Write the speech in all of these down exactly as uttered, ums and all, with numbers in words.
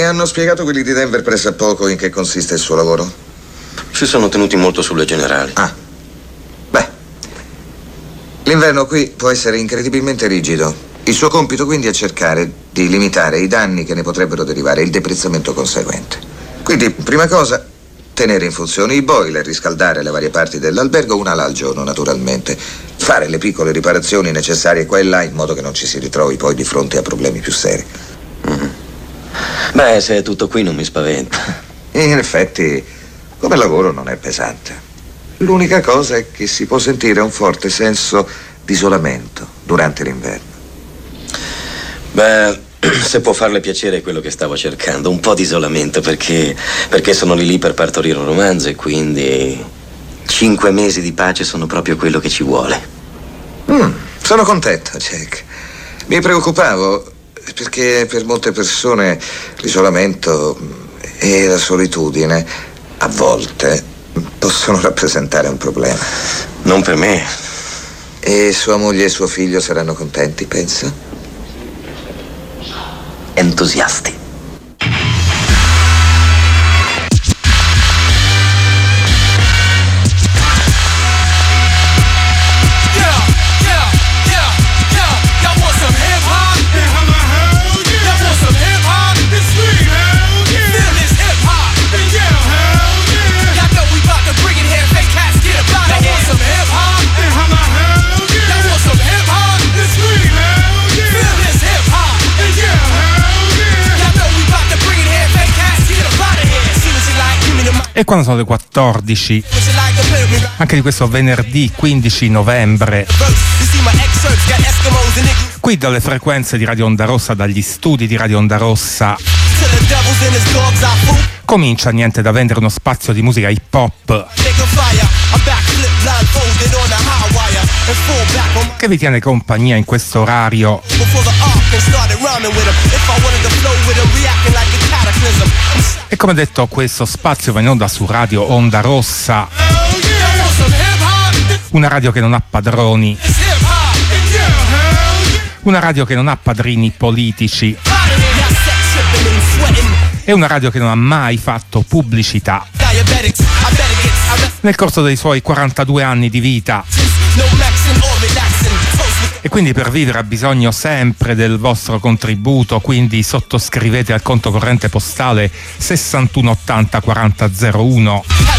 hanno spiegato quelli di Denver pressappoco in che consiste il suo lavoro? Si sono tenuti molto sulle generali. Ah. Beh. L'inverno qui può essere incredibilmente rigido. Il suo compito quindi è cercare di limitare i danni che ne potrebbero derivare e il deprezzamento conseguente. Quindi, prima cosa, tenere in funzione i boiler, riscaldare le varie parti dell'albergo una ala al giorno, naturalmente. Fare le piccole riparazioni necessarie qua e là in modo che non ci si ritrovi poi di fronte a problemi più seri. Mm-hmm. Beh, se è tutto qui non mi spaventa. In effetti, come lavoro non è pesante. L'unica cosa è che si può sentire un forte senso di isolamento durante l'inverno. Beh, se può farle piacere è quello che stavo cercando, un po' di isolamento, perché, perché sono lì lì per partorire un romanzo e quindi cinque mesi di pace sono proprio quello che ci vuole. Mm, sono contento, Jack. Mi preoccupavo perché per molte persone l'isolamento e la solitudine a volte possono rappresentare un problema. Non per me. E sua moglie e suo figlio saranno contenti, pensa? Entusiasti. E quando sono le quattordici, anche di questo venerdì quindici novembre, qui dalle frequenze di Radio Onda Rossa, dagli studi di Radio Onda Rossa, comincia niente da vendere uno spazio di musica hip hop che vi tiene compagnia in questo orario. E come detto, questo spazio va in onda su Radio Onda Rossa, una radio che non ha padroni, una radio che non ha padrini politici, è una radio che non ha mai fatto pubblicità nel corso dei suoi quarantadue anni di vita, e quindi per vivere ha bisogno sempre del vostro contributo. Quindi sottoscrivete al conto corrente postale sessantuno ottanta quaranta zero uno,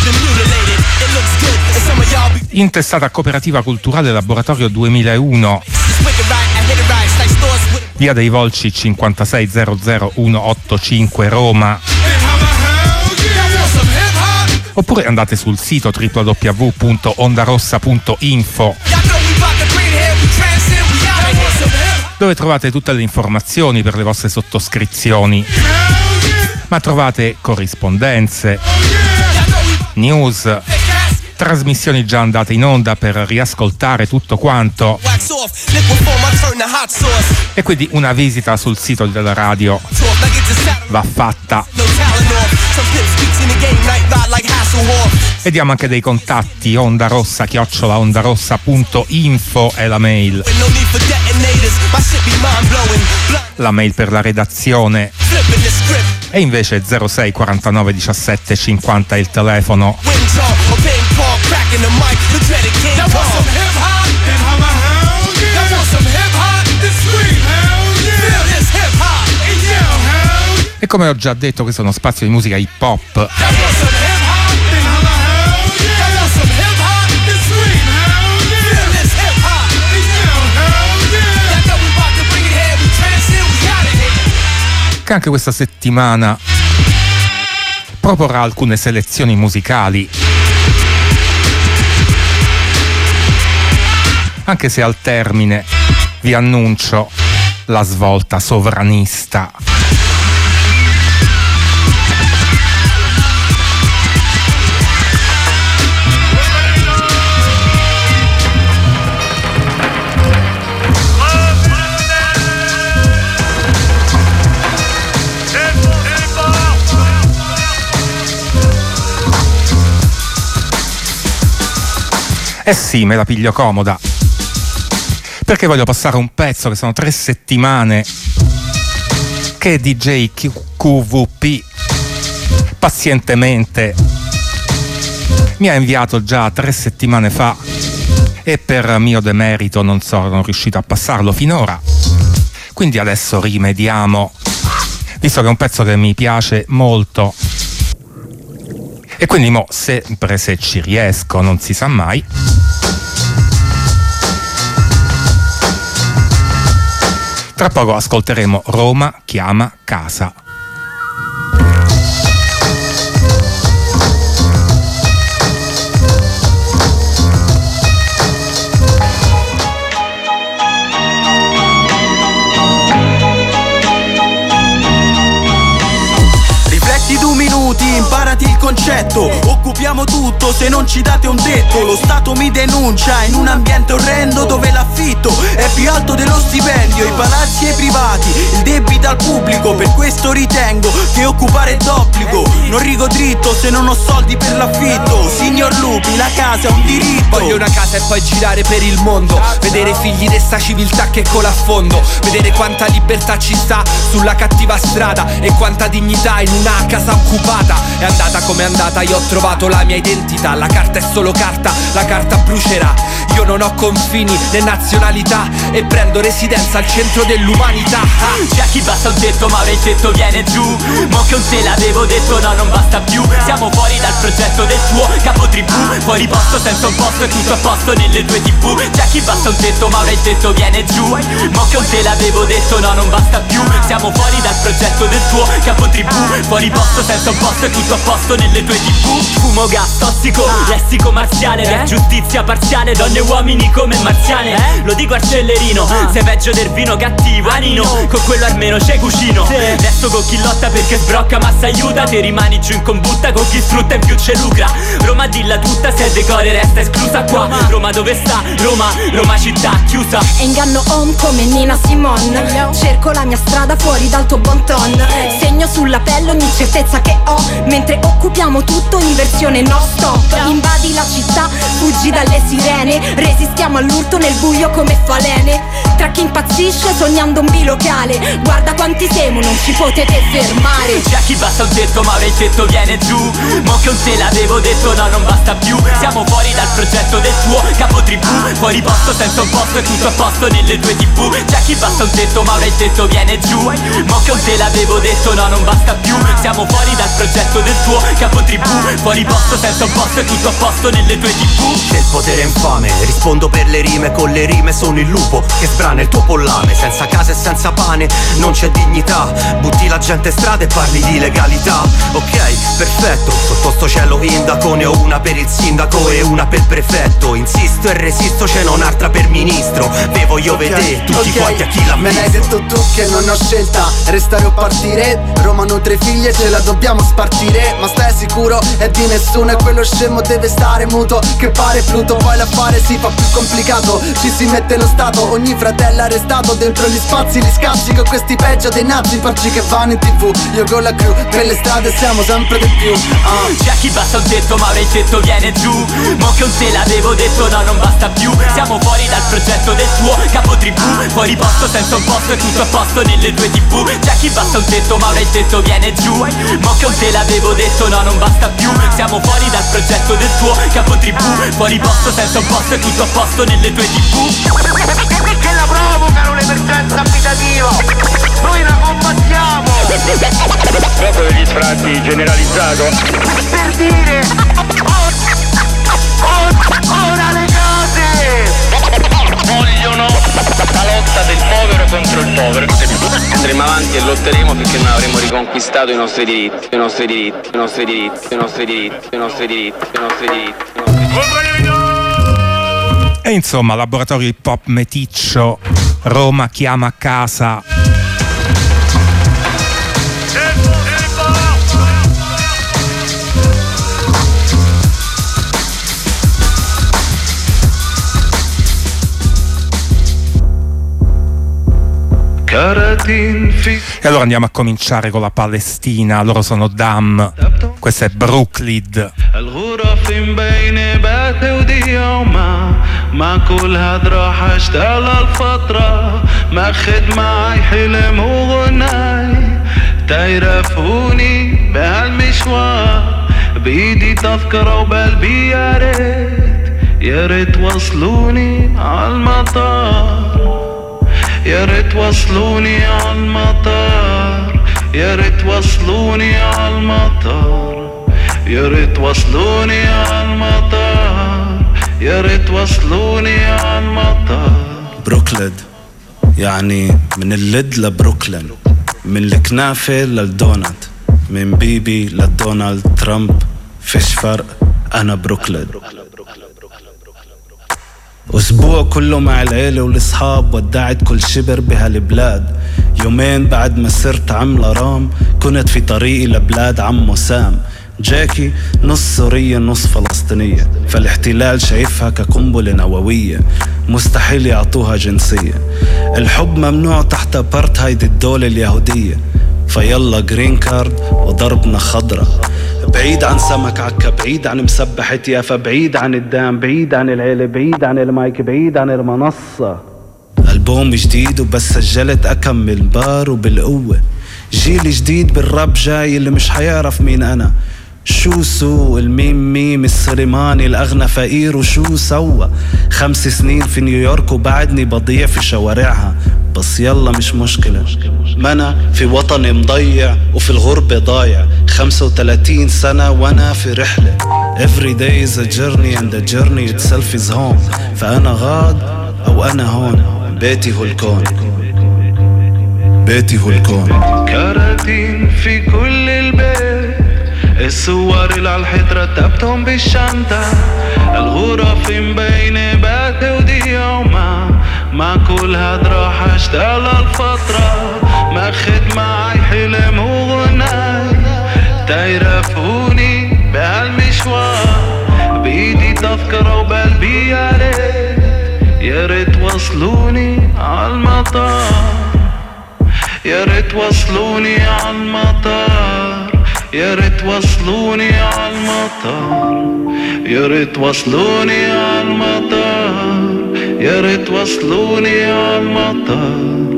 intestata a Cooperativa Culturale Laboratorio duemilauno, via dei Volci cinquantasei zero zero uno otto cinque Roma. Oppure andate sul sito w w w punto ondarossa punto info, dove trovate tutte le informazioni per le vostre sottoscrizioni, ma trovate corrispondenze, news, trasmissioni già andate in onda per riascoltare tutto quanto, e quindi una visita sul sito della radio va fatta. E diamo anche dei contatti: ondarossa chiocciola ondarossa punto info è la mail, la mail per la redazione, e invece zero sei quarantanove diciassette cinquanta è il telefono. E come ho già detto, questo è uno spazio di musica hip hop. Che anche questa settimana proporrà alcune selezioni musicali, anche se al termine vi annuncio la svolta sovranista. Eh sì, me la piglio comoda, perché voglio passare un pezzo che sono tre settimane che D J Q V P pazientemente mi ha inviato già tre settimane fa e per mio demerito non sono riuscito a passarlo finora, quindi adesso rimediamo, visto che è un pezzo che mi piace molto e quindi mo, sempre se ci riesco, non si sa mai, tra poco ascolteremo Roma chiama casa. Imparati il concetto, occupiamo tutto se non ci date un detto. Lo Stato mi denuncia in un ambiente orrendo dove l'affitto è più alto dello stipendio. I palazzi ai privati, il debito al pubblico. Per questo ritengo che occupare è d'obbligo. Non rigo dritto se non ho soldi per l'affitto. Signor Lupi, la casa è un diritto. Voglio una casa e poi girare per il mondo, vedere figli di sta civiltà che cola a fondo, vedere quanta libertà ci sta sulla cattiva strada e quanta dignità in una casa occupata. È andata come è andata, io ho trovato la mia identità. La carta è solo carta, la carta brucerà. Io non ho confini né nazionalità e prendo residenza al centro dell'umanità. ah. C'è chi basta un tetto ma ora il tetto viene giù. Mo che un te l'avevo detto no non basta più. Siamo fuori dal progetto del tuo capo tribù. Fuori posto senza un posto e tutto a posto nelle due tivù. C'è chi basta un tetto ma ora il tetto viene giù. Mo che un te l'avevo detto no non basta più. Siamo fuori dal progetto del tuo capo tribù. Fuori posto senza un posto e tutto a posto nelle tue tivù. Fumo gas tossico, lessico marziale, per giustizia parziale, donne e uomini come marziane. Lo dico al cellerino, sei peggio del vino cattivo, anino, con quello almeno c'è cucino. Adesso con chi lotta perché sbrocca ma s'aiuta, te rimani giù in combutta con chi sfrutta e più c'è lucra. Roma dilla tutta, se decore resta esclusa qua. Roma dove sta? Roma, Roma città chiusa. E inganno home come Nina Simone. Cerco la mia strada fuori dal tuo bon ton. Segno sulla pelle ogni certezza che ho, mentre occupiamo tutto in versione no stop. Invadi la città, fuggi dalle sirene, resistiamo all'urto nel buio come falene. Tra chi impazzisce sognando un bilocale, guarda quanti siamo, non ci potete fermare. C'è chi basta un tetto ma ora il tetto viene giù. Mo che un te l'avevo detto no non basta più. Siamo fuori dal progetto del tuo capo tribù. Fuori posto senza un posto e tutto a posto nelle due tivù. C'è chi basta un tetto ma ora il tetto viene giù. Mo che un te l'avevo detto no non basta più. Siamo fuori dal progetto del tuo capo tribù. Fuori posto senza un posto e tutto a posto nelle tue tivù. C'è il potere infame, rispondo per le rime, con le rime sono il lupo che sbrana il tuo pollame. Senza casa e senza pane non c'è dignità, butti la gente in strada e parli di legalità. Ok, perfetto, sotto sto cielo indaco ne ho una per il sindaco e una per il prefetto. Insisto e resisto, ce n'ho un'altra per ministro. Bevo io okay, vede tutti okay. Quanti a chi l'ha Me visto. l'hai detto tu che non ho scelta, restare o partire. Roma nutre figlie, ce la dobbiamo spartire. Ma stai sicuro? È di nessuno e quello scemo deve stare muto, che pare Pluto. Poi l'affare si fa più complicato, ci si mette lo Stato, ogni fratello arrestato dentro gli spazi, li scazzi con questi peggio dei nazi, farci che vanno in tv. Io con la crew, per le strade siamo sempre di più. uh. C'è chi basta un tetto ma ora il tetto viene giù. Mo che un te l'avevo detto no non basta più. Siamo fuori dal progetto del tuo capo tribù. Fuori posto senza un posto e tutto a posto nelle due tivù. C'è chi basta un tetto ma ora il tetto viene giù. Mo che un te l'avevo detto no non basta più. Siamo fuori dal progetto del tuo capo tribù. Fuori posto senza un posto e tutto a posto nelle tue tivù. Che la provocano l'emergenza abitativa, noi la combattiamo. Dopo degli sfratti generalizzato. Per dire ora le cose Vogliono la lotta del povero contro il povero. Andremo avanti e lotteremo finché non avremo riconquistato i nostri diritti, i nostri diritti, i nostri diritti, i nostri diritti, i nostri diritti, i nostri diritti, i nostri diritti. E insomma, laboratorio hip hop meticcio, Roma chiama casa. E allora andiamo a cominciare con la Palestina. Loro sono Dam, questo è Brooklyn. ما كل هاد راح اشتغل الفترة ماخد معي حلم وغناي تيرفوني بهالمشوار بإيدي تذكرة وبقلبي يا ريت يا ريت وصلوني عالمطار يا ريت وصلوني عالمطار يا ريت وصلوني عالمطار يا ريت وصلوني عالمطار يا ريت وصلوني عالمطار. بروكلين يعني من اللد لبروكلين، من الكنافة للدونات، من بيبي لدونالد ترامب، فيش فرق أنا بروكلين. أسبوع كله مع العيلة والأصحاب، ودعت كل شبر بهالبلاد. يومين بعد ما صرت عملة رام، كنت في طريقي لبلاد عمو سام. جاكي نص سورية نص فلسطينية، فالاحتلال شايفها كقنبلة نووية، مستحيل يعطوها جنسية. الحب ممنوع تحت أبارتهايد الدولة اليهودية، فيلا جرين كارد وضربنا خضرة. بعيد عن سمك عكا، بعيد عن مسبحة يافا، بعيد عن الدام، بعيد عن العيلة، بعيد عن المايك، بعيد عن المنصة. ألبوم جديد وبس سجلت أكمل بار وبالقوة. جيل جديد بالراب جاي اللي مش حيعرف مين أنا. شو سو الميم ميم السريماني الأغنى فقير وشو سوى. خمس سنين في نيويورك وبعدني بضيع في شوارعها، بس يلا مش مشكلة، ما أنا في وطني مضيع وفي الغربة ضايع. خمسة وثلاثين سنة وأنا في رحلة. Every day is a journey and the journey itself is home. فأنا غاد أو أنا هون، بيتي هو الكون، بيتي هو الكون. كراتين في كل البيت، الصور اللي على الحيط رتبتهم بالشنطة. الغرف مبينة بات وديع، ومع مع كل هاد راح اشتغل الفترة. ماخد معي حلم وغناي، تيرفوني بهالمشوار بإيدي تذكرة وبقلبي يا ريت يا ريت وصلوني عالمطار يا ريت وصلوني عالمطار يا ريت وصلوني عالمطار يا ريت وصلوني عالمطار يا ريت وصلوني عالمطار.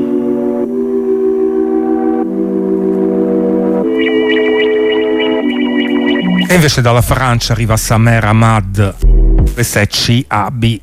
E invece dalla Francia arriva Samer Ahmad, questa è C A B.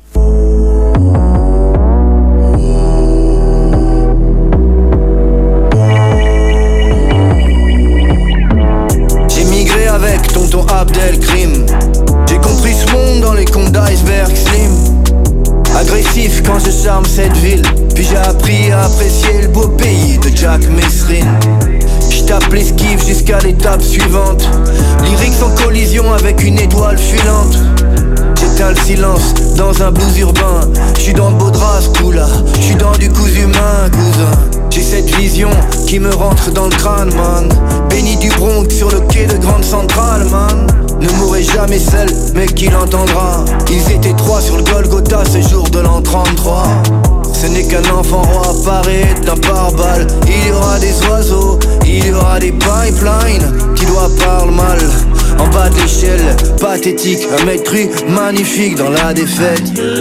J'ai migré avec tonton Abdelkrim. J'ai compris ce monde dans les contes d'iceberg slim. Agressif quand je charme cette ville. Puis j'ai appris à apprécier le beau pays de Jack Mesrine. J'tape l'esquive jusqu'à l'étape suivante. Lyrics en collision avec une étoile filante. J'éteins le silence dans un blues urbain. J'suis dans le beau drap ce coup-là. J'suis dans du cousu humain, cousin. J'ai cette vision qui me rentre dans le crâne, man. Béni du Bronx sur le quai de Grande Centrale, man. Ne mourrez jamais seul, mais qui l'entendra. Ils étaient trois sur le Golgotha ce jour de l'an trente-trois. Ce n'est qu'un enfant roi paré d'un pare-balles. Il y aura des oiseaux, il y aura des pipelines qui doivent parler mal. En bas de l'échelle, pathétique, un mec cru, magnifique dans la défaite.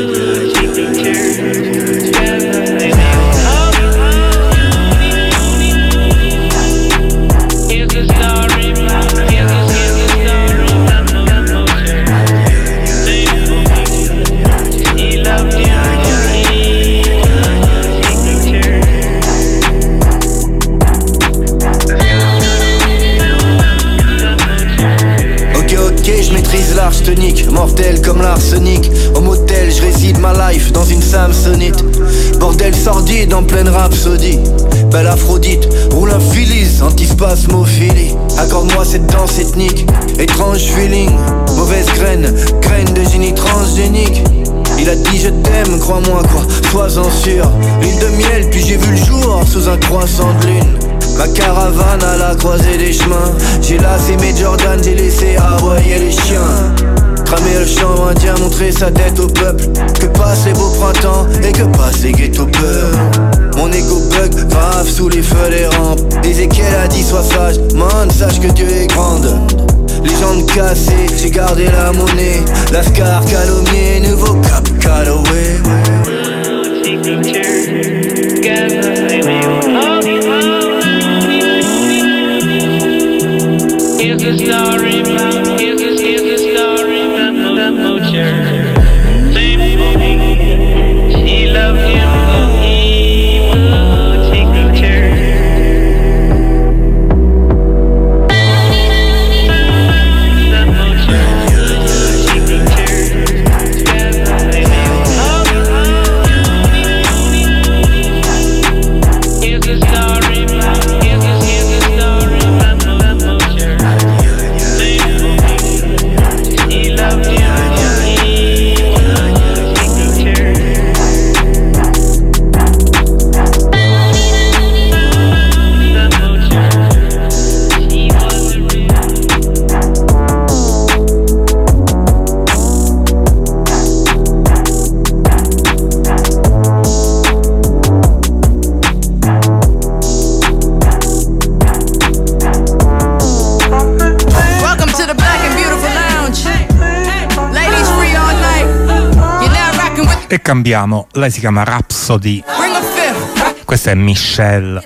Je maîtrise l'arsenic, mortel comme l'arsenic. Au motel, je réside ma life dans une Samsonite. Bordel sordide en pleine rhapsodie. Belle Aphrodite, roule un Phillies, antispasmophilie. Accorde-moi cette danse ethnique, étrange feeling. Mauvaise graine, graine de génie transgénique. Il a dit je t'aime, crois-moi quoi, sois-en sûr. Lune de miel, puis j'ai vu le jour sous un croissant de lune. Ma caravane à la croisée des chemins. J'ai lassé mes Jordan, j'ai laissé aboyer les chiens. Cramer le champ indien, montrer sa tête au peuple. Que passent les beaux printemps et que passent les ghetto peurs. Mon ego bug, grave sous les feux des rampes. Ézéchiel a dit sois sage, man, sache que Dieu est grande. Les jambes cassées, j'ai gardé la monnaie. Lascar calomnier, nouveau cap Calloway. story, here's a, here's a story about Mo Church. Same thing, she loved him, but he would take her to church. E cambiamo, lei si chiama Rhapsody, questa è Michelle.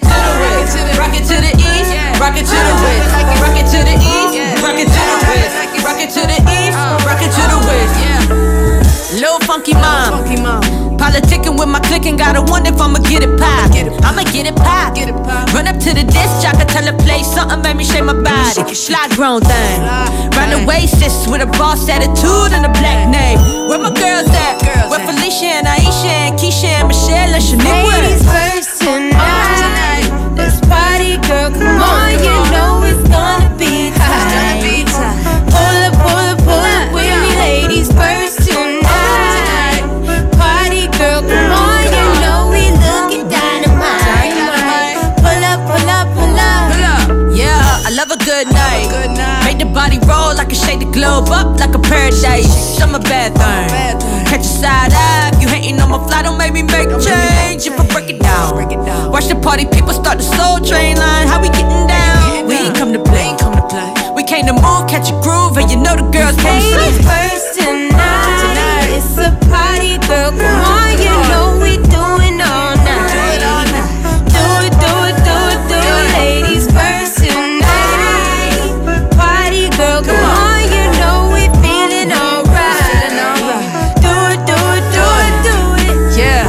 Lil funky mom, politicking with my clique and gotta wonder if I'ma get it pop. I'ma get it pop. Run up to the disc jockey, tell her play something, make me shake my body. Fly grown thing, run away sis with a boss attitude and a black name. Where my girls at? Where Felicia and Aisha and Keisha and Michelle and Shanique? Ladies first tonight, this party girl, come on, you know it's gonna be tight. Pull up, pull up, pull up with me, ladies first tonight. Party girl, come on, you know we looking dynamite. Pull up, pull up, pull up. Yeah, I love a good night. Make the body roll like a shake the globe up like a paradise. Summer bath thing. Catch a side eye, if you hating on my fly, don't make me make a change. If I break it down, watch the party people start the soul train line. How we getting down? We ain't come to play. We came to move, catch a groove, and you know the girls can't Ladies sleep. first tonight, it's a party girl, come on, you know we doing all night. Do it, do it, do it, do it, ladies first tonight. Party girl, come on, you know we feeling alright. Do it, do it, do it, do it. Yeah.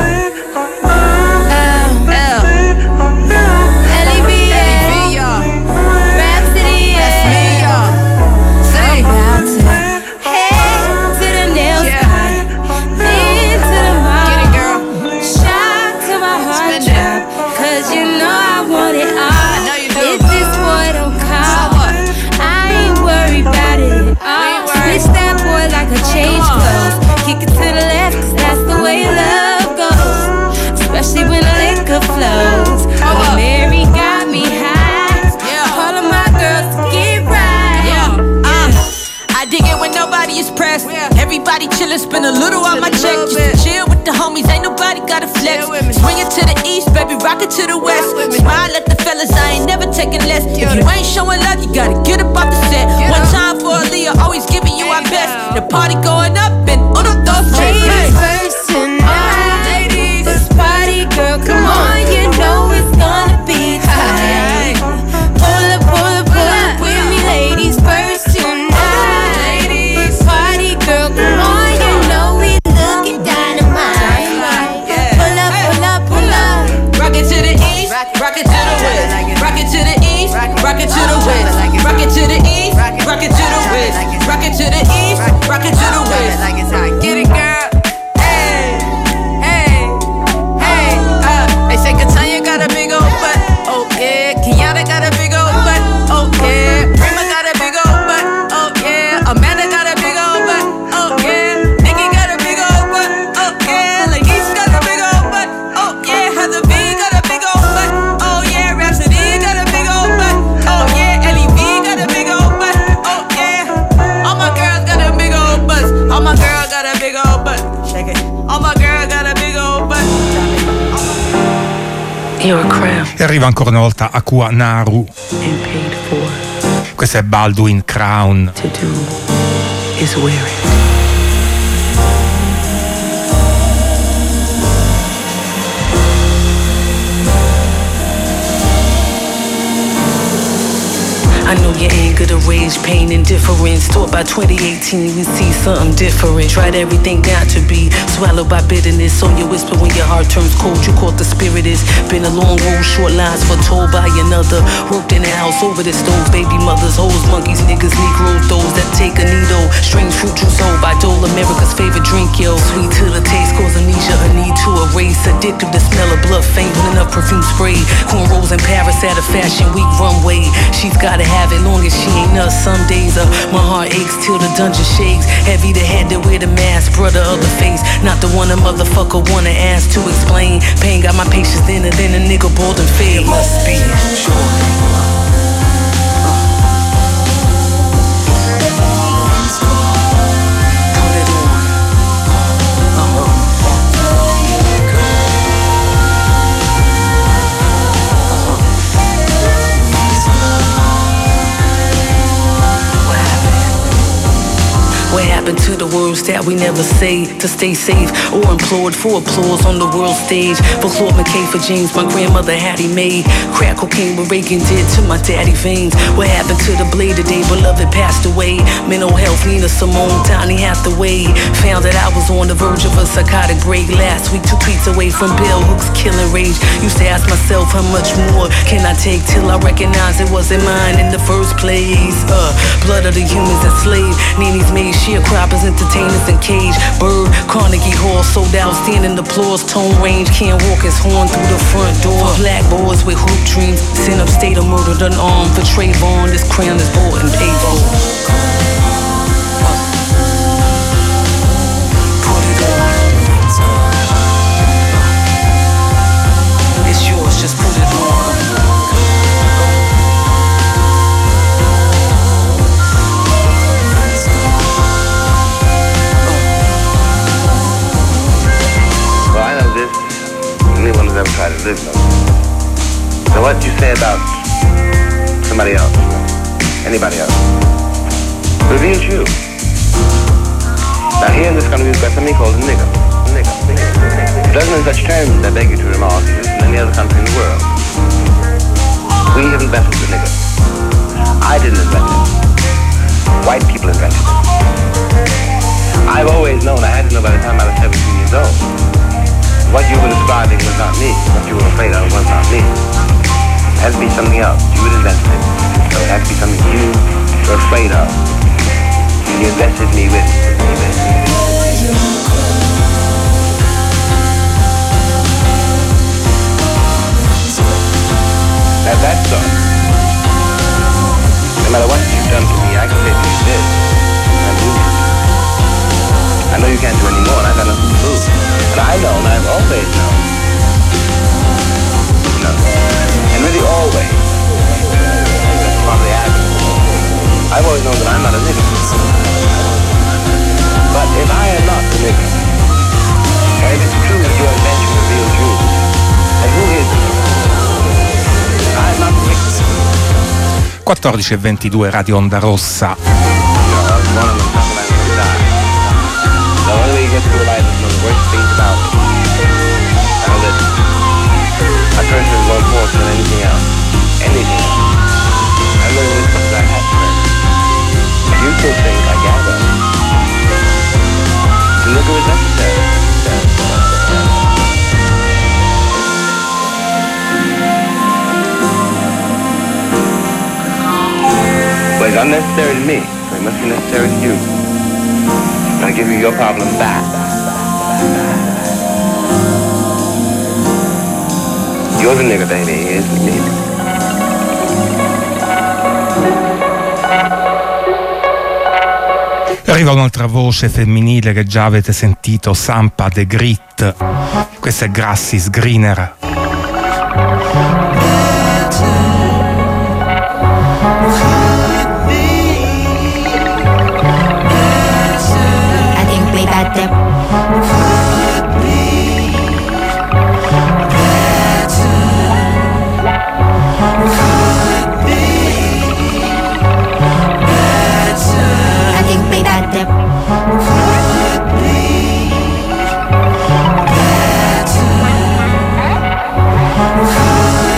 L E V A Rhapsody, yeah. I'm about to head to the nail spot, then to the mall. Shop to my heart drop, cause you know I want it all. If this boy don't call, I ain't worried about it at all. Switch that boy like a change clothes. Kick it to the left, cause that's the way love goes. Especially when the liquor flows. Oh, the Mary got me high. All of my girls to get right. Yeah, uh, I dig it when nobody is pressed. Everybody chillin', spend a little on my check. Just to chill with the homies, ain't nobody gotta flex. Swing it to the east, baby, rock it to the west. Smile at the fellas, I ain't never taking less. If you ain't showing love, you gotta get up off the set. One time for Aaliyah, always giving you our best. The party going up and all of those tricks. Ladies first tonight, this party girl, come on, you know it's gonna be tight. Pull up, pull up, pull up with me, ladies first tonight. Party girl, come on, you know we looking dynamite. Pull up, pull up, pull up. Rock it to the east, rock it to the west. Rock it to the east, rock it to the west. Rock it to the east, rock it to the west. Rock it to the east, rock it to the west. Get it, girl. Hey, hey, hey. Uh, they say Katanya got a big old butt. Oh yeah, Kenyatta got a big old butt. Oh yeah, Rima got a big old butt. Oh yeah, Amanda got a big old butt. Oh yeah, Nikki got a big old butt. Oh yeah, Ladies got a big old butt. Oh yeah, Heather B got a big old butt. Oh yeah, Rhapsody got a big old butt. Oh yeah, L E V got a big old butt. Oh yeah, all my girls got a big old butt. All my girls got a big old butt. Shake it. All my girls got a big old butt. E arriva ancora una volta Akua Naru. Questo è Baldwin Crown. Is wearing. I know your anger, the rage, pain, indifference. Thought by twenty eighteen we see something different. Tried everything not to be swallowed by bitterness. So you whisper when your heart turns cold. You caught the spirit is. Been a long road, short lines foretold by another. Worked in the house over the stove. Baby mothers, hoes, monkeys, niggas, negroes, those that take a needle. Strange fruit juice sold by Dole, America's favorite drink, yo. Sweet to the taste, cause amnesia, a need to erase. Addictive to smell of blood, faint when enough perfume spray. Cornrows in Paris at a fashion week runway. She's gotta have it long as she ain't us. Some days uh, my heart aches till the dungeon shakes. Heavy the head that wear the mask, brother of the face. Not the one a motherfucker wanna ask to explain. Pain got my patience thinner than a nigga bald and fade. It must be sure. What happened to the words that we never say to stay safe or implored for applause on the world stage? For Claude McKay, for James, my grandmother Hattie Mae. Crack cocaine, what Reagan did to my daddy veins. What happened to the blade today? Beloved passed away. Mental health, Nina Simone, Donny Hathaway. Found that I was on the verge of a psychotic break last week, two tweets away from Bell Hooks killing rage. Used to ask myself how much more can I take till I recognize it wasn't mine in the first place. Uh, blood of the humans enslaved. Nene's made sharecroppers, entertainers in cage. Bird, Carnegie Hall sold out, standing applause. Tone range, can't walk his horn through the front door. Black boys with hoop dreams, sent upstate or murdered unarmed. For Trayvon, this crown is bought and paid for. Just put it on. Well, I know this. Anyone who's ever tried to live knows. So what you say about somebody else, anybody else, reveals you. Now here in this country we've got something called a nigger. A nigger. Dozens of such terms I beg you to remark exist in any other country in the world. We have invented the nigger. I didn't invent it. White people invented it. I've always known, I had to know by the time I was seventeen years old. What you were describing was not me. What you were afraid of was not me. It has to be something else. You had invented it. So it has to be something you were afraid of. You invested me with it. Now that's so. No matter what you've done to me, I can say to you this. I'm losing. I know you can't do any more, and I've got nothing to lose. And I know, and I've always known. No. And really always. That's probably happened. I've always known that I'm not a nigger. But if I am not the nigger, or if it's true that your invention reveals you, then who is it? I'm not the nigger. quattordici e ventidue Radio Onda Rossa. The only way you get through life is one of the worst things about how that a person is more important than anything else. Anything else. I'm learning this because I had to learn. You still think, I gather, the nigger is necessary. Well, it's unnecessary to me, so it must be necessary to you. I'll give you your problem back. You're the nigger, baby. Here's me. Arriva un'altra voce femminile che già avete sentito, Sampa de Grit. Questa è Grassis Greener. Better.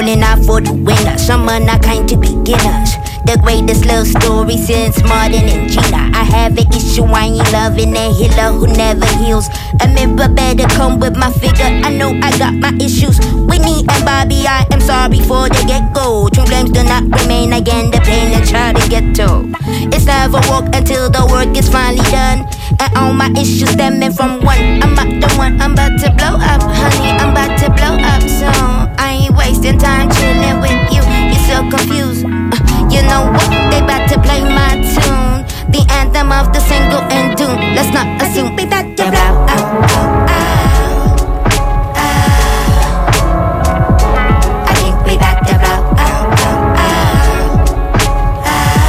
running out for the winner. Some are not kind to beginners. The greatest love story since Martin and Gina. I have an issue, I ain't loving a healer who never heals. A member better come with my figure. I know I got my issues. Whitney and Bobby, I am sorry for the get-go. True flames do not remain again, the pain and try to get to. It's never walk until the work is finally done. And all my issues stemming from one. I'm about the one, I'm about to blow up, honey, I'm about to blow up soon. I ain't wasting time chilling with you, you're so confused. uh, You know what, they about to play my tune, the anthem of the single and doom. Let's not assume we about to blow up, oh, oh. I think we about to blow up, oh, oh.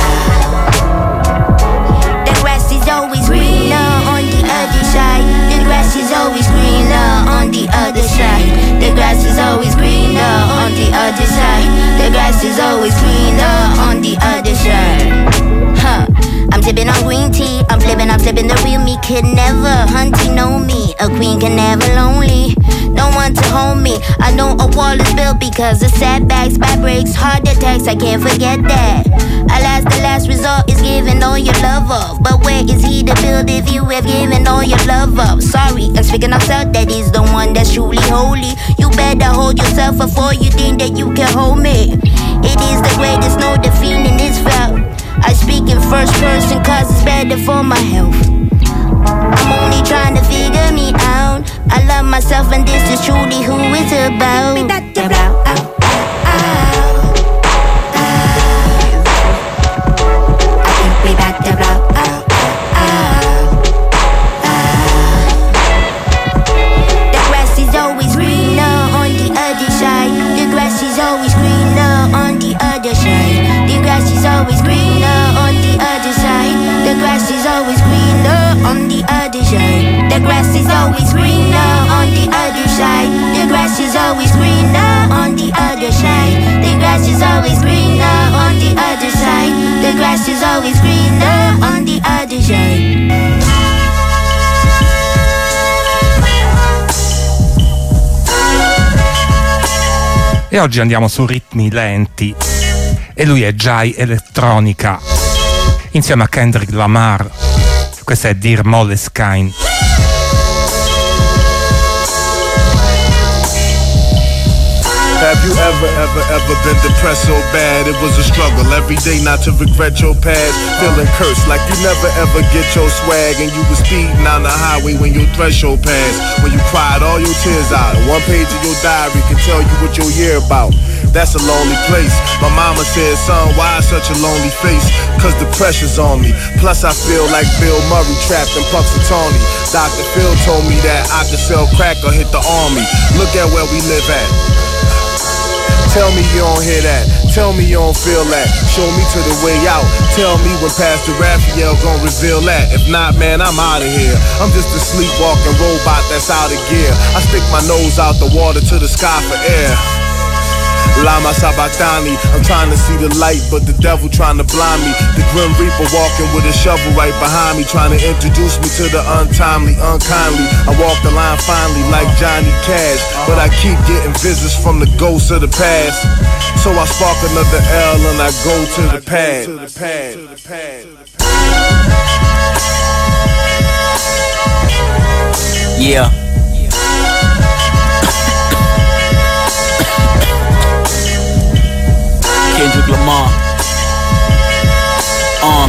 The grass is always greener on the other side. The grass is always greener on the other side. The grass is always greener on the other side. The grass is always greener on the other side. Huh. I'm sipping on green tea, I'm flipping, I'm flipping the real me. Could never, hunty know me. A queen can never lonely, no one to hold me. I know a wall is built because of setbacks, bad breaks, heart attacks, I can't forget that. Alas, the last resort is giving all your love up. But where is he to build if you have given all your love up? Sorry, I'm speaking of self, that is the one that's truly holy. You better hold yourself before you think that you can hold me. It is the greatest, no defeating is felt. I speak in first person cause it's better for my health. I'm only trying to figure me out. I love myself and this is truly who it's about. We about to blow out. We back to blow up, up, up, up. The grass is always greener on the other side. The grass is always greener on the other side. The grass is always greener on the other side. The grass is always greener on the other side. The grass is always greener on the other side. The grass is always greener on the other side. The grass is always greener on the other side. The grass is always greener on the other side. E oggi andiamo su ritmi lenti. E lui è Jai Elettronica insieme a Kendrick Lamar. Questa è Dear Moleskine. Have you ever, ever, ever been depressed so bad it was a struggle every day not to regret your past? Feeling cursed like you never ever get your swag and you was speeding down the highway when your threshold passed. When you cried all your tears out, one page of your diary can tell you what your year about. That's a lonely place. My mama said, son, why such a lonely face? Cause the pressure's on me. Plus I feel like Bill Murray trapped in Punxsutawney. Doctor Phil told me that I could sell crack or hit the army. Look at where we live at. Tell me you don't hear that. Tell me you don't feel that. Show me to the way out. Tell me when Pastor Raphael gon' reveal that. If not, man, I'm out of here. I'm just a sleepwalking robot that's out of gear. I stick my nose out the water to the sky for air. Lama Sabatani, I'm trying to see the light, but the devil trying to blind me. The Grim Reaper walking with a shovel right behind me, trying to introduce me to the untimely, unkindly. I walk the line finally like Johnny Cash, but I keep getting visits from the ghosts of the past. So I spark another L and I go to the pad. Yeah. Kendrick Lamar. Uh.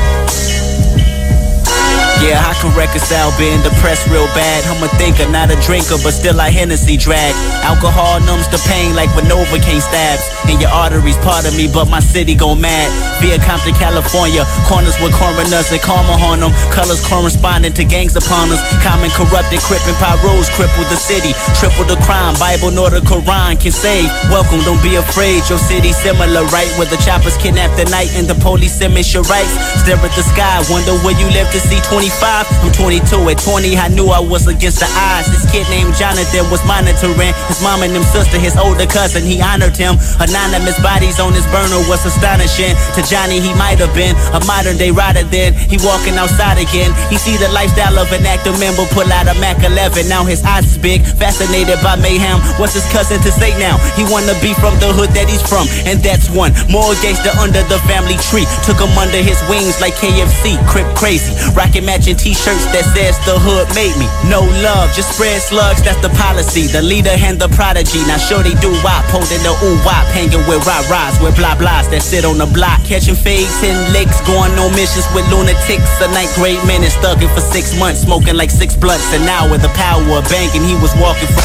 Yeah, I can reconcile being depressed real bad. I'm a thinker, not a drinker, but still I Hennessy drag. Alcohol numbs the pain like when Novocaine stabs. And your arteries part of me, but my city go mad. Via Compton, California, corners with coroners and karma on them. Colors corresponding to gangs upon us. Common corrupted, crippin' pyros cripple the city. Triple the crime, Bible nor the Quran can save. Welcome, don't be afraid, your city similar, right? Where the choppers kidnap the night and the police miss your rights. Stare at the sky, wonder where you live to see twenty twenty-five, I'm twenty-two. At twenty, I knew I was against the odds. This kid named Jonathan was monitoring his mom and them sister, his older cousin. He honored him. Anonymous bodies on his burner was astonishing. To Johnny, he might have been a modern day rider then. He walking outside again. He see the lifestyle of an active member, pull out a Mac eleven. Now his eyes is big, fascinated by mayhem. What's his cousin to say now? He wanna be from the hood that he's from, and that's one more gangster under the family tree. Took him under his wings like K F C, Crip crazy. Rockin' matching t-shirts that says the hood made me. No love, just spread slugs, that's the policy. The leader and the prodigy. Now sure they do wop, holding the ooh-wop, hanging with rah-rahs, with blah-blahs that sit on the block. Catching fades and licks, going on missions with lunatics. A ninth grade menace, thugging for six months, smoking like six blunts an hour. The power of banking, he was walking from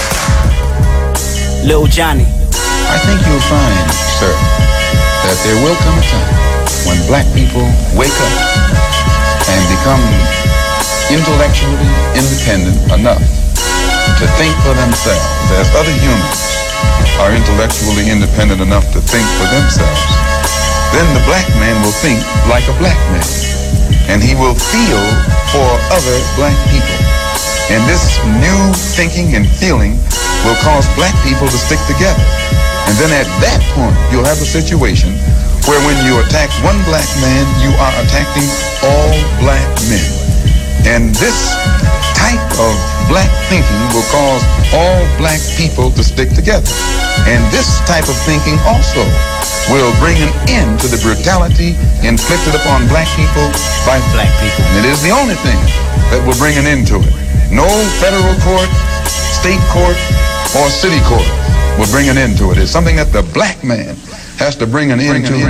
Lil Johnny. I think you'll find, sir, that there will come a time when black people wake up and become intellectually independent enough to think for themselves, as other humans are intellectually independent enough to think for themselves. Then the black man will think like a black man, and he will feel for other black people. And this new thinking and feeling will cause black people to stick together. And then at that point, you'll have a situation where when you attack one black man, you are attacking all black men. And this type of black thinking will cause all black people to stick together. And this type of thinking also will bring an end to the brutality inflicted upon black people by black people. And it is the only thing that will bring an end to it. No federal court, state court, or city court will bring an end to it. It's something that the black man has to bring an end to.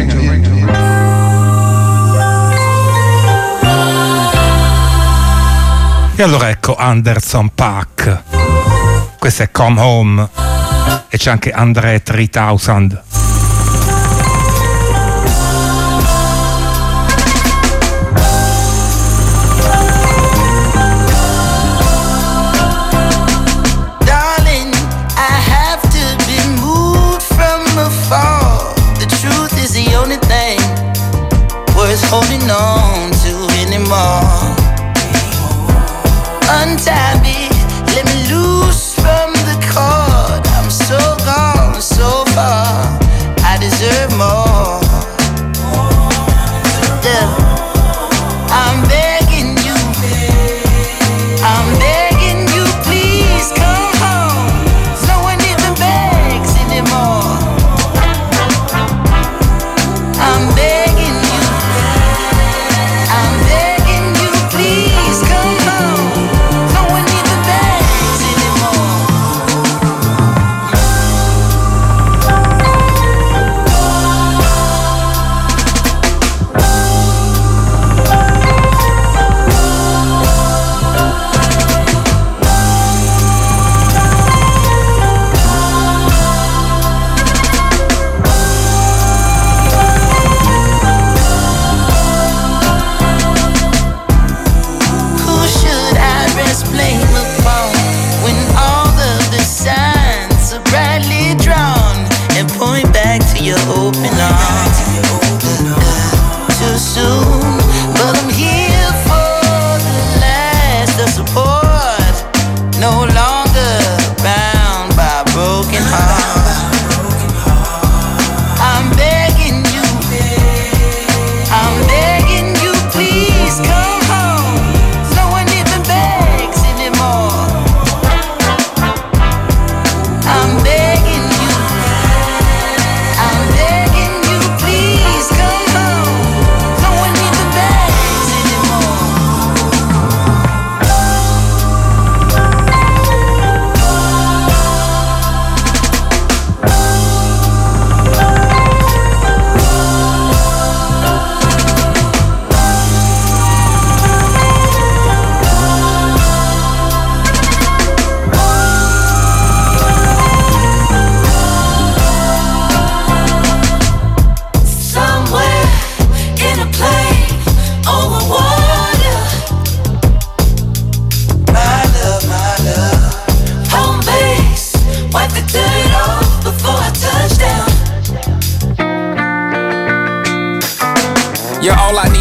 E allora ecco Anderson .Paak, questo è Come Home, e c'è anche Andre tremila. Holding on to anymore. Untie me, let me loose from the cord. I'm so gone, so far. I deserve more. Yeah. I'm begging you, I'm begging you, please come home. No one even begs anymore. I'm begging.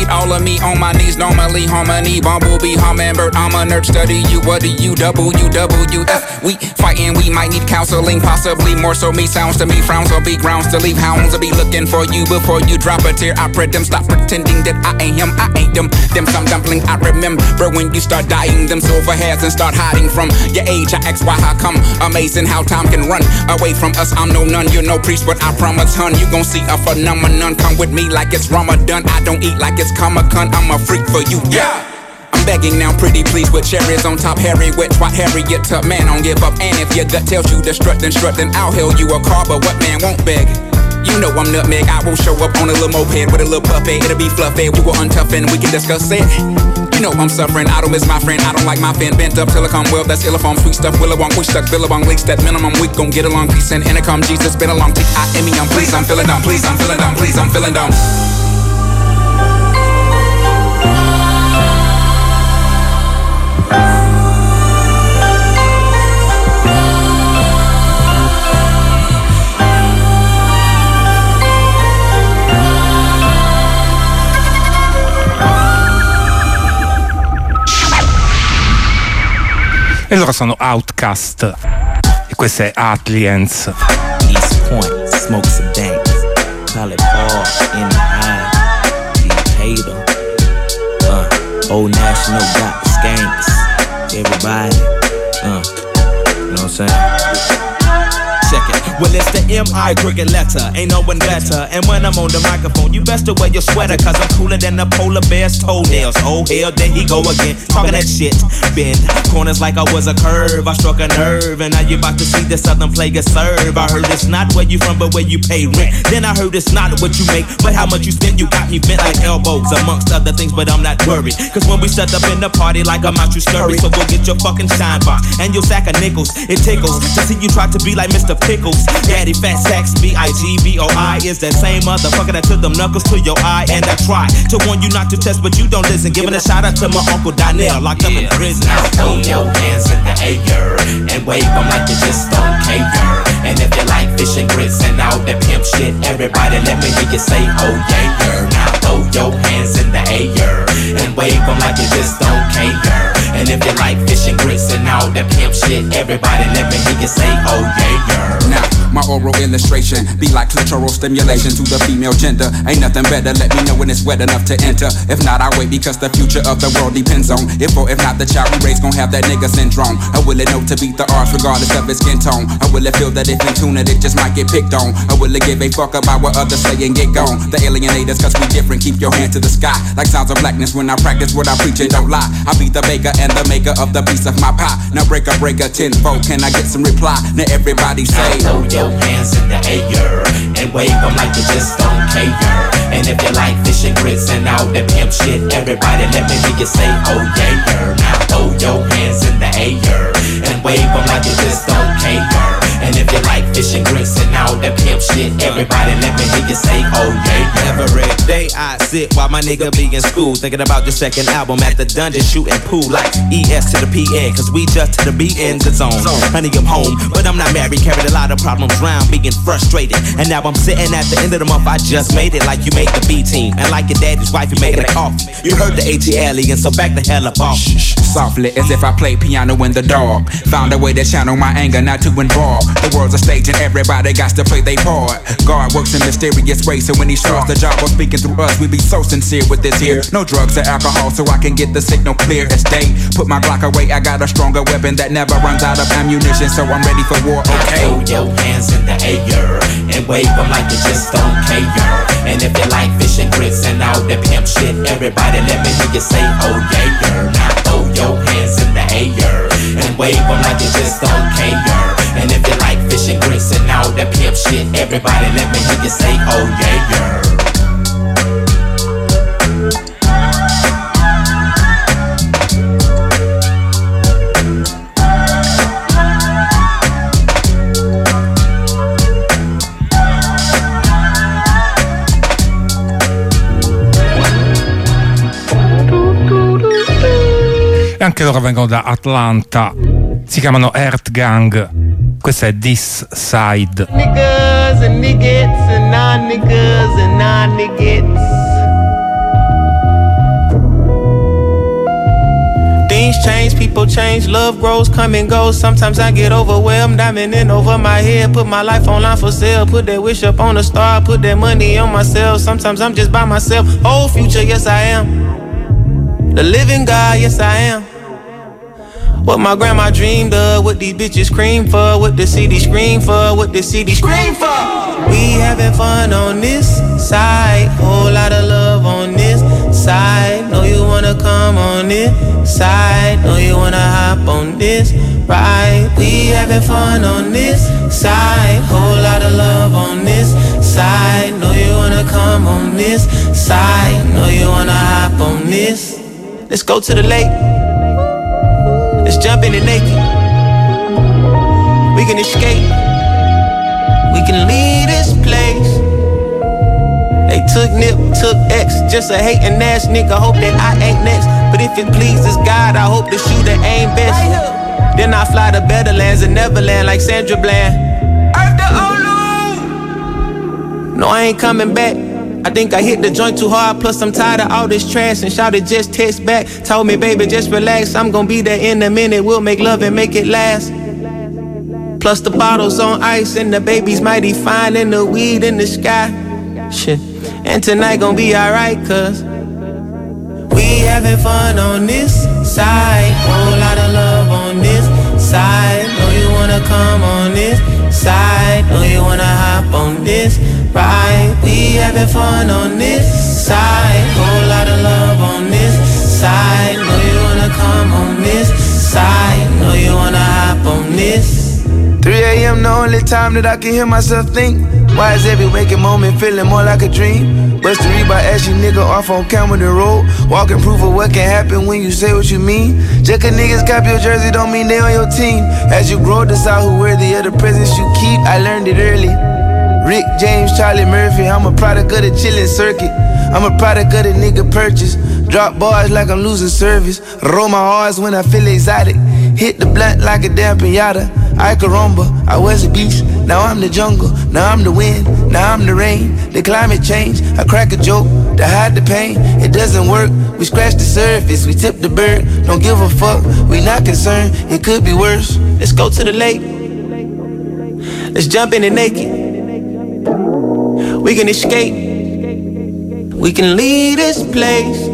need all of me on my knees. Normally harmony, bumblebee, hummingbird. I'm a nerd, study you. What do you double? You double you F. We fighting, we might need counseling, possibly more so me. Sounds to me, frowns on big grounds to leave. Hounds to be looking for you before you drop a tear. I pray them stop pretending that I ain't him, I ain't them. Them some dumpling I remember when you start dying. Them silver hairs and start hiding from your age. I ask why, how come? Amazing how time can run away from us. I'm no nun, you're no priest, but I promise, hun, you gon' see a phenomenon. Come with me like it's Ramadan. I don't eat like it's Comic-Con. I'm a freak for you, yeah. I'm begging now, pretty please, with cherries on top. Harry with what Harriet Tub, man, don't give up. And if your gut tells you to strut, then strut, then I'll hail you a car. But what man won't beg? You know I'm nutmeg. I will show up on a little moped with a little puppet. It'll be fluffy. We will untough and we can discuss it. You know I'm suffering. I don't miss my friend. I don't like my fan bent up till I come well. That's illifon, sweet stuff. Willawong, we stuck. Billabong, leaks that minimum. We gon' get along. Peace and intercom. Jesus been along. T I M E. I'm please. I'm feeling dumb. Please. I'm feeling dumb. Please. I'm feeling dumb. E loro sono Outcast e questa è Aliens. East Point, smoke some dank. Call it Paul in the eye. Decatur. Uh, Old National got the skanks. Everybody. Uh, you know what I'm saying? Check it. Well, it's the M I cricket letter. Ain't no one better. And when I'm on the microphone, you best to wear your sweater, cause I'm cooler than the polar bear's toenails. Oh, hell, there he go again. Talking that shit. Bend corners like I was a curve. I struck a nerve. And now you about to see the southern player serve. I heard it's not where you from, but where you pay rent. Then I heard it's not what you make, but how much you spend. You got me bent like elbows, amongst other things, but I'm not worried. Cause when we set up in the party like I'm out, you scurry. So go get your fucking shine box and your sack of nickels. It tickles to see you try to be like Mister Pickles. Daddy Fat Sacks, B I G B O I is that same motherfucker that took them knuckles to your eye. And I try to warn you not to test, but you don't listen. Giving a shout out to my Uncle Donnell, locked yeah. up in prison. Now throw your hands in the air and wave them like you just don't care. And if you like fish and grits and all that pimp shit, everybody let me hear you say, oh yeah. Now throw your hands in the air and wave them like you just don't care. And if you like fish and grits and all that pimp shit, everybody let me hear you say, oh yeah. Now, my oral illustration be like clitoral stimulation to the female gender. Ain't nothing better, let me know when it's wet enough to enter. If not, I'll wait because the future of the world depends on if or if not the child we raise gon' have that nigga syndrome. Or will it know to beat the odds regardless of its skin tone? Or will it feel that if in tune it, it just might get picked on? Or will it give a fuck about what others say and get gone? The alienators, cause we different, keep your hand to the sky. Like sounds of blackness when I practice what I preach and don't lie. I be the baker and the maker of the piece of my pie. Now break a breaker tenfold, can I get some reply? Now everybody say, throw your hands in the air and wave them like you just don't care. And if you like fish and grits and all that pimp shit, everybody let me hear you say, oh yeah. Now throw your hands in the air and wave them like you just don't care. And if you like fish and grits and all that pimp shit, everybody let me hear you say, oh yeah. Every day I sit while my nigga be in school, thinking about the second album at the dungeon, shooting pool like E S to the P N, cause we just to the B in the zone. Honey, I'm home, but I'm not married, carried a lot of problems round, being frustrated. And now I'm sitting at the end of the month, I just made it like you made the B team. And like your daddy's wife, you making a coffee. You heard the AT alien, so back the hell up off. Shh, softly, as if I played piano in the dark. Found a way to channel my anger, not to involve. The world's a stage and everybody got to play their part. God works in mysterious ways, so when he starts the job of speaking through us, we be so sincere with this here. No drugs or alcohol, so I can get the signal clear as day. Put my Glock away, I got a stronger weapon that never runs out of ammunition, so I'm ready for war, okay? Throw your hands in the air and wave them like you just don't care. And if you like fish and grits and all that pimp shit, everybody let me hear you say, oh yeah. Now throw your hands in the air and wave them like you just don't care. And if you like fish and grits and all that pimp shit, everybody let me hear you say, oh yeah. E anche loro vengono da Atlanta, si chiamano Earth Gang, questa è This Side. Niggas and niggas and non-niggas and non-niggas. Things change, people change, love grows, come and goes. Sometimes I get overwhelmed, diamond in over my head. Put my life online for sale, put that wish up on a star, put that money on myself. Sometimes I'm just by myself. Whole future, yes I am. The living God, yes I am. What my grandma dreamed of, what these bitches scream for, what the city scream for, what the city scream for. We having fun on this side, whole lot of love on this side. Know you wanna come on this side, know you wanna hop on this ride. We having fun on this side, whole lot of love on this side. Know you wanna come on this side, know you wanna hop on this. Let's go to the lake. Let's jump in it naked. We can escape. We can leave this place. They took Nip, took X, just a hating ass nigga. Hope that I ain't next. But if it pleases God, I hope the shooter ain't best. Then I fly to better lands and Neverland like Sandra Bland. Earth to Olu. No, I ain't coming back. I think I hit the joint too hard, plus I'm tired of all this trash. And shouted just text back, told me baby just relax, I'm gon' be there in a minute, we'll make love and make it last. Plus the bottles on ice and the baby's mighty fine and the weed in the sky. Shit, and tonight gon' be alright cause we having fun on this side, whole lot of love on this side. Know you wanna come on this side, know you wanna hop on this ride. We having fun on this side, whole lot of love on this side. Know you wanna come on this side, know you wanna hop on this. three a.m. the only time that I can hear myself think. Why is every waking moment feeling more like a dream? Bust to read by ashy nigga off on Camden Road. Walking proof of what can happen when you say what you mean. Just cause niggas copy your jersey don't mean they on your team. As you grow, decide who worthy of the presents you keep. I learned it early. Rick James, Charlie Murphy, I'm a product of the chillin' circuit. I'm a product of the nigga purchase. Drop bars like I'm losing service. Roll my R's when I feel exotic. Hit the blunt like a damn pinata. I caramba, I was a beast, now I'm the jungle. Now I'm the wind, now I'm the rain. The climate change, I crack a joke to hide the pain. It doesn't work, we scratch the surface. We tip the bird, don't give a fuck. We not concerned, it could be worse. Let's go to the lake. Let's jump in it naked. We can escape. We can leave this place.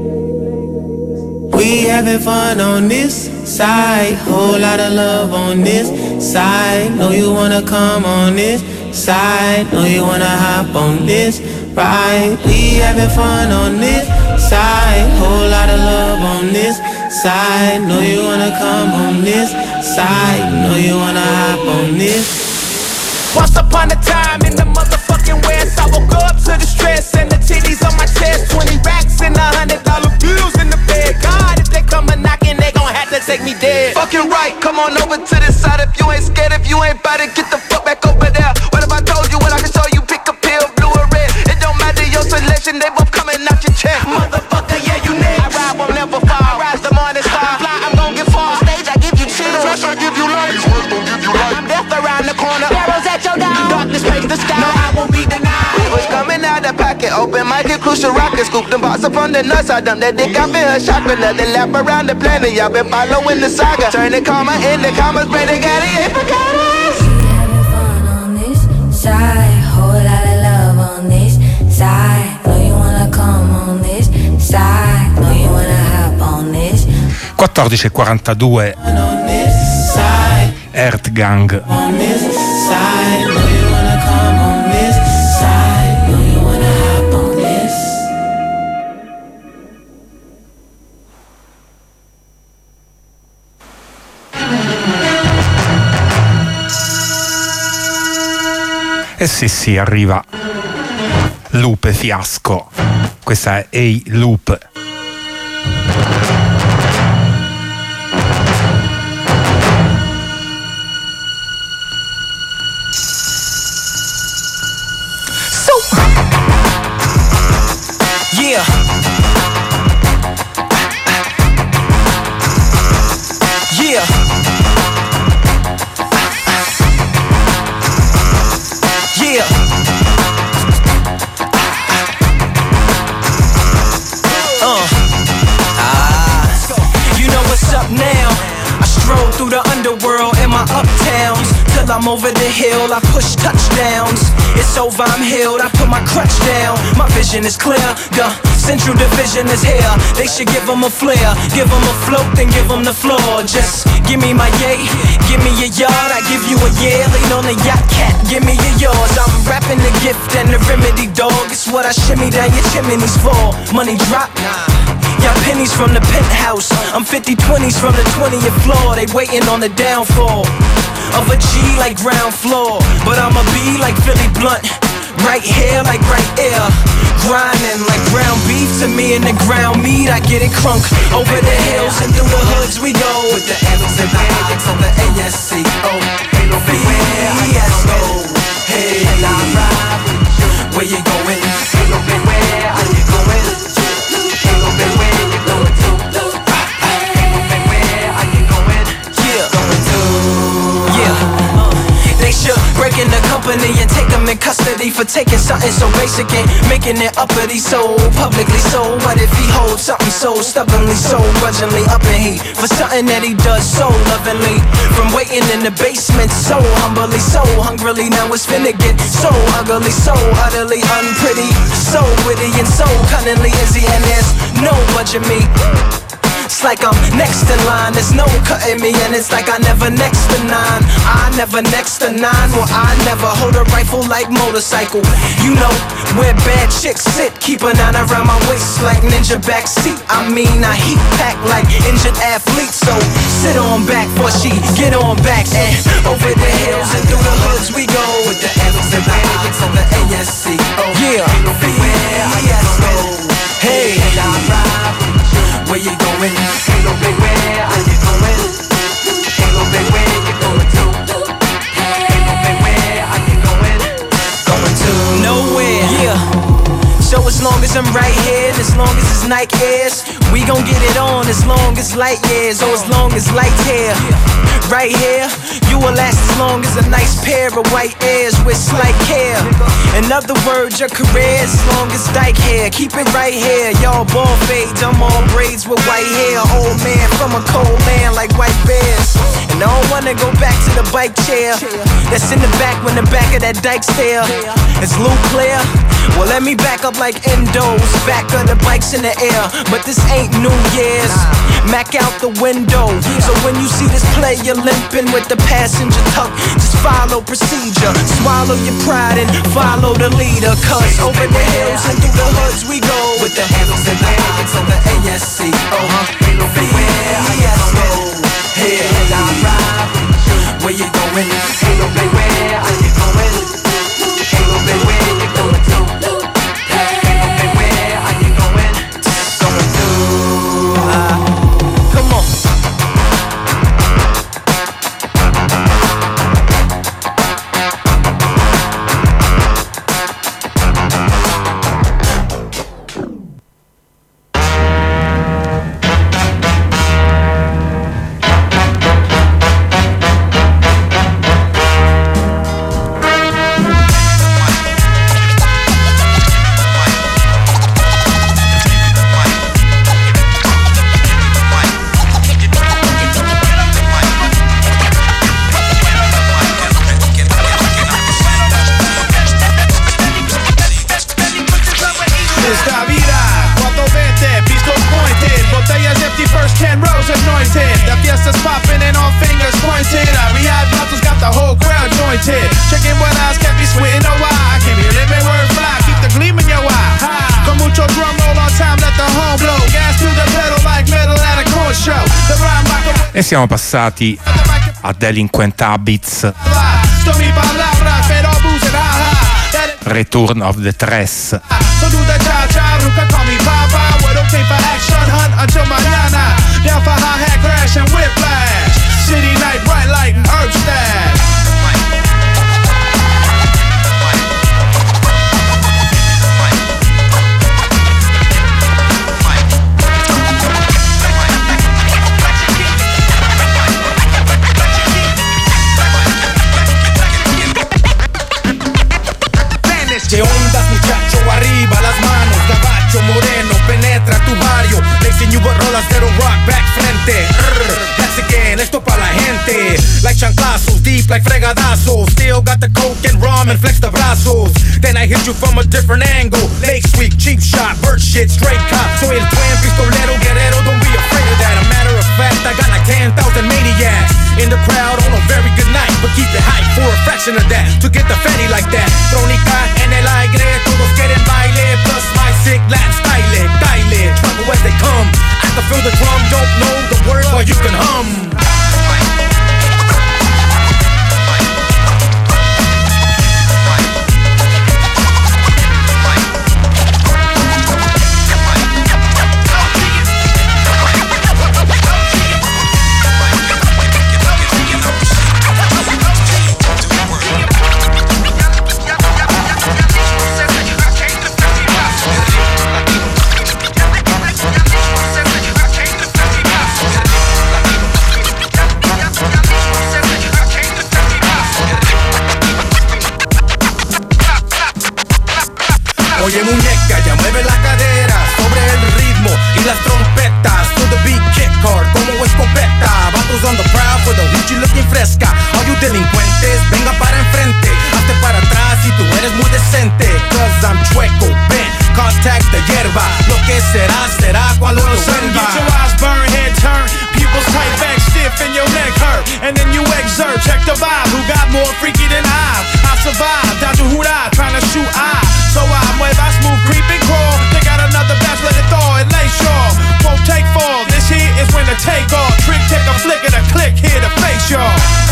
We having fun on this side, whole lot of love on this side. Know you wanna come on this side, know you wanna hop on this ride. We having fun on this side, whole lot of love on this side. Know you wanna come on this side, know you wanna hop on this. Once upon a time in the motherfucking West, I woke up to the stress and the titties on my chest. Twenty racks and a hundred dollar bills in the bed. God, if they come a knocking, they gon' have to take me dead. Fucking right, come on over to this side. If you ain't scared, if you ain't bout it, get the fuck back over there. What if I told you what I can show you? Pick a pill, blue or red. It don't matter your selection, they both coming out your chest. Motherfucker, yeah, you next. I ride, won't never fall. I rise the morning star. Fly, I'm gon' get far. Stage, I give you chills. Fresh, I give you life. These words gon' give you life. I'm death around the corner. Barrels at your down. Darkness paints the sky. No, I won't be denied. We was coming out the pocket, open mic and crucial rocket. Scoop them box up on the nuts. I dump that dick out in her chocolate. Then lap around the planet. Y'all been following the saga. Turn the karma in the commas, pray to God he ain't forgot us. We having fun on this side, whole lot of love on this side. Know you wanna come on this side, know you wanna hop on this. quattordici e quarantadue Earth Gang. E sì sì, arriva Lupe Fiasco. Questa è Hey Lupe. Yeah. Yeah. Yeah. Uh. real, I'm over the hill. I push touchdowns. It's over, I'm healed. I put my crutch down. My vision is clear. The Central Division is here. They should give them a flair. Give them a float, then give them the floor. Just give me my yay. Give me a yard. I give you a yeah. Lean on the yacht cat. Give me a yours. I'm rapping the gift and the remedy, dog. It's what I shimmy down your chimneys for. Money drop. Y'all pennies from the penthouse. I'm fifty twenties from the twentieth floor. They waiting on the downfall of a G like ground floor. But I'ma be like Philly Blunt. Right here like right ear. Grinding like ground beef to me in the ground meat. I get it crunk. Over the hills and through the hoods we go. With the M's and the I's on the A S C O B S O. Hey, where you going? Where are you going? Where you going to? Where are you going? Yeah, going to. Yeah. They should break in the company and take them in custody for taking something so basic and making it uppity so publicly. So what if he holds something so stubbornly, so grudgingly up in heat for something that he does so lovingly? From waiting in the basement so humbly, so hungrily, now it's finna get so ugly, so utterly unpretty, so witty and so cunningly easy, and there's no budging me. It's like I'm next in line, there's no cutting me, and it's like I never next to nine. I never next to nine, well I never hold a rifle like motorcycle. You know where bad chicks sit, keep a nine around my waist like ninja backseat. I mean I heat pack like injured athletes, so sit on back before she get on back. And over the hills and through the hoods we go. With the M's and the I's on the A S C O. Yeah, B S O. Hey, where you going? Ain't no big where are you going? Ain't no big where you going to? Ain't no big where are you going? Going to nowhere. Yeah. So as long as I'm right here, as long as it's night airs, we gon' get it on as long as light years, or as long as light hair. Right here, you will last as long as a nice pair of white airs with slight care. In other words, your career as long as dyke hair. Keep it right here, y'all ball fades, I'm all braids with white hair. Old man from a cold land like white bears. And I don't wanna go back to the bike chair that's in the back when the back of that dyke's there. It's Lou Clear. Well, let me back up like endos, back of the bikes in the air. But this ain't New Year's. Mac out the window. So when you see this player limping with the passenger tuck, just follow procedure. Swallow your pride and follow the leader. Cause over the hills and through the hoods we go. With the M's and the I's on the A S C O. B S O. Hey, where you going? Ain't no big where are you going? Ain't no big where you going to? Ain't no big where are you going? Going to. Uh, come on. E siamo passati a Delinquent Habits, Return of the Tres. ¿Qué ondas, muchacho? Arriba las manos, gabacho moreno, penetra tu barrio. Making you rolas de rock back frente. Rrr, that's again, esto pa' la gente. Like chanclazos, deep look like fregadazos. Still got the coke and rum and flex the brazos. Then I hit you from a different angle. Lake sweep, cheap shot, bird shit, straight cop. Soy el twin, pistolero, guerrero, don't be afraid of that. A matter of fact, I got like ten thousand maniacs in the crowd on a very good night, but keep it hype for a fraction of that. To get the fatty like that. Trónica en el aire, todos quieren baile. Plus my sick Latin style, dile, trouble as they come. I can feel the drum, don't know the words, but you can hum. Oye muñeca, ya mueve la cadera sobre el ritmo y las trompetas. To the beat, kick hard como escopeta. Vatos on the prowl for the hoochie looking fresca. All you delincuentes, venga para enfrente. Hazte para atrás si tú eres muy decente. Cause I'm chueco, bent, contact the hierba. Lo que será, será cuando lo vuelva. Get your eyes burn, head turn, pupils tight back stiff and your neck hurt. And then you exert, check the vibe. Who got more freaky than I? I survived, down to Hurrah, trying to shoot I. So I mueva smooth, creep and crawl. They got another batch, let it thaw and lay shaw. Won't take fall, this here is when to take off. Trick, take a flick and a click, here to face y'all.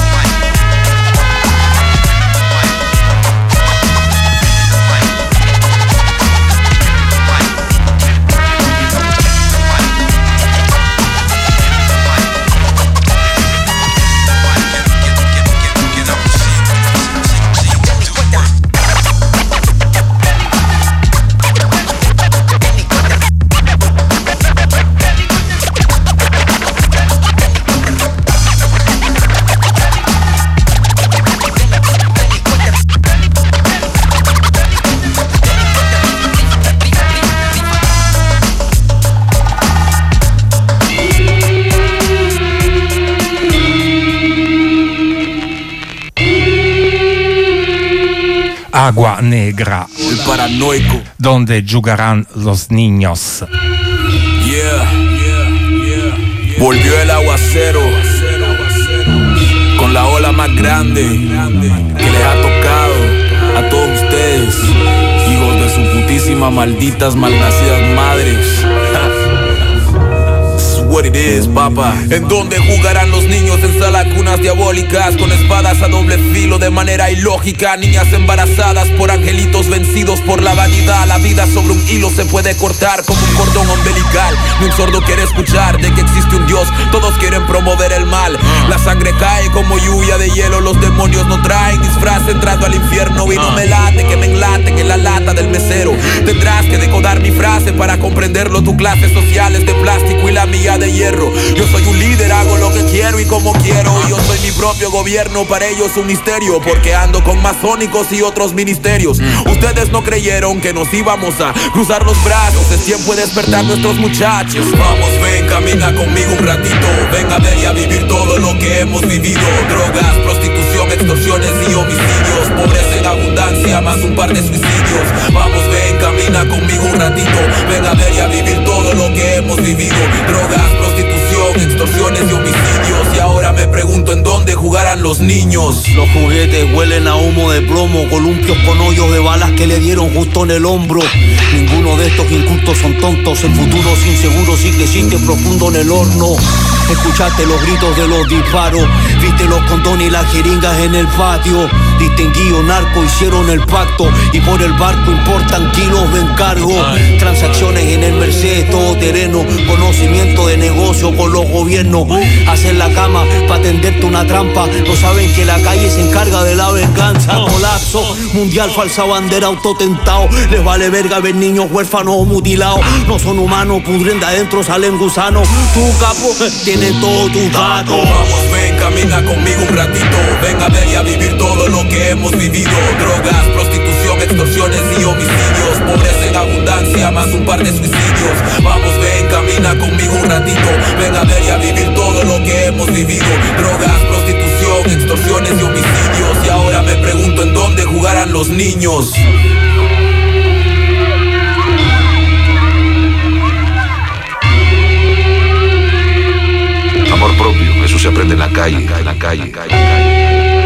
Agua Negra, el paranoico, donde jugarán los niños. Yeah, yeah, yeah, yeah. Volvió el aguacero con la ola más grande que les ha tocado a todos ustedes, hijos de su putísima malditas malnacidas madres. What it is, papá. En donde jugarán los niños en salacunas diabólicas, con espadas a doble filo de manera ilógica. Niñas embarazadas por angelitos vencidos por la vanidad. La vida sobre un hilo se puede cortar como un cordón umbilical. Ni un sordo quiere escuchar de que existe un Dios. Todos quieren promover el mal. La sangre cae como lluvia de hielo. Los demonios no traen disfraz entrando al infierno. Y no me late que me enlaten en la lata del mesero. Tendrás que decodar mi frase para comprenderlo. Tu clase social es de plástico y la mía de hierro. Yo soy un líder, hago lo que quiero y como quiero. Y yo soy mi propio gobierno, para ellos un misterio, porque ando con masónicos y otros ministerios. Ustedes no creyeron que nos íbamos a cruzar los brazos. Es tiempo de despertar nuestros muchachos. Vamos, ven, camina conmigo un ratito. Ven a ver y a vivir todo lo que hemos vivido. Drogas, prostitución, extorsiones y homicidios. Pobreza en abundancia, más un par de suicidios. Vamos, ven, camina conmigo un ratito. Ven a ver y a vivir todo lo que hemos vivido. Drogas, prostitución, extorsiones y homicidios. Y ahora me pregunto en dónde jugarán los niños. Los juguetes huelen a humo de plomo, columpios con hoyos de balas que le dieron justo en el hombro. Ninguno de estos incultos son tontos. El futuro es inseguro, sí que existe profundo en el horno. Escuchaste los gritos de los disparos, viste los condones y las jeringas en el patio. Distinguido narco, hicieron el pacto y por el barco importan kilos de encargo. Transacciones en el Mercedes todo terreno, conocimiento de negocio con los gobiernos. Hacen la cama para tenderte una trampa, no saben que la calle se encarga de la venganza. Colapso mundial, falsa bandera, autotentado. Les vale verga ver niños huérfanos o mutilados. No son humanos, pudren de adentro, salen gusanos. Tu capo tiene todo tu dato. Vamos, ven, camina conmigo un ratito. Ven a ver y a vivir todo lo que hemos vivido. Drogas, prostitución, extorsiones y homicidios. Pobreza en abundancia, más un par de suicidios. Vamos, ven, camina conmigo un ratito. Ven a ver y a vivir todo lo que hemos vivido. Drogas, prostitución, con extorsiones y homicidios. Y ahora me pregunto en dónde jugarán los niños. Amor propio, eso se aprende en la calle, en la calle, en la calle.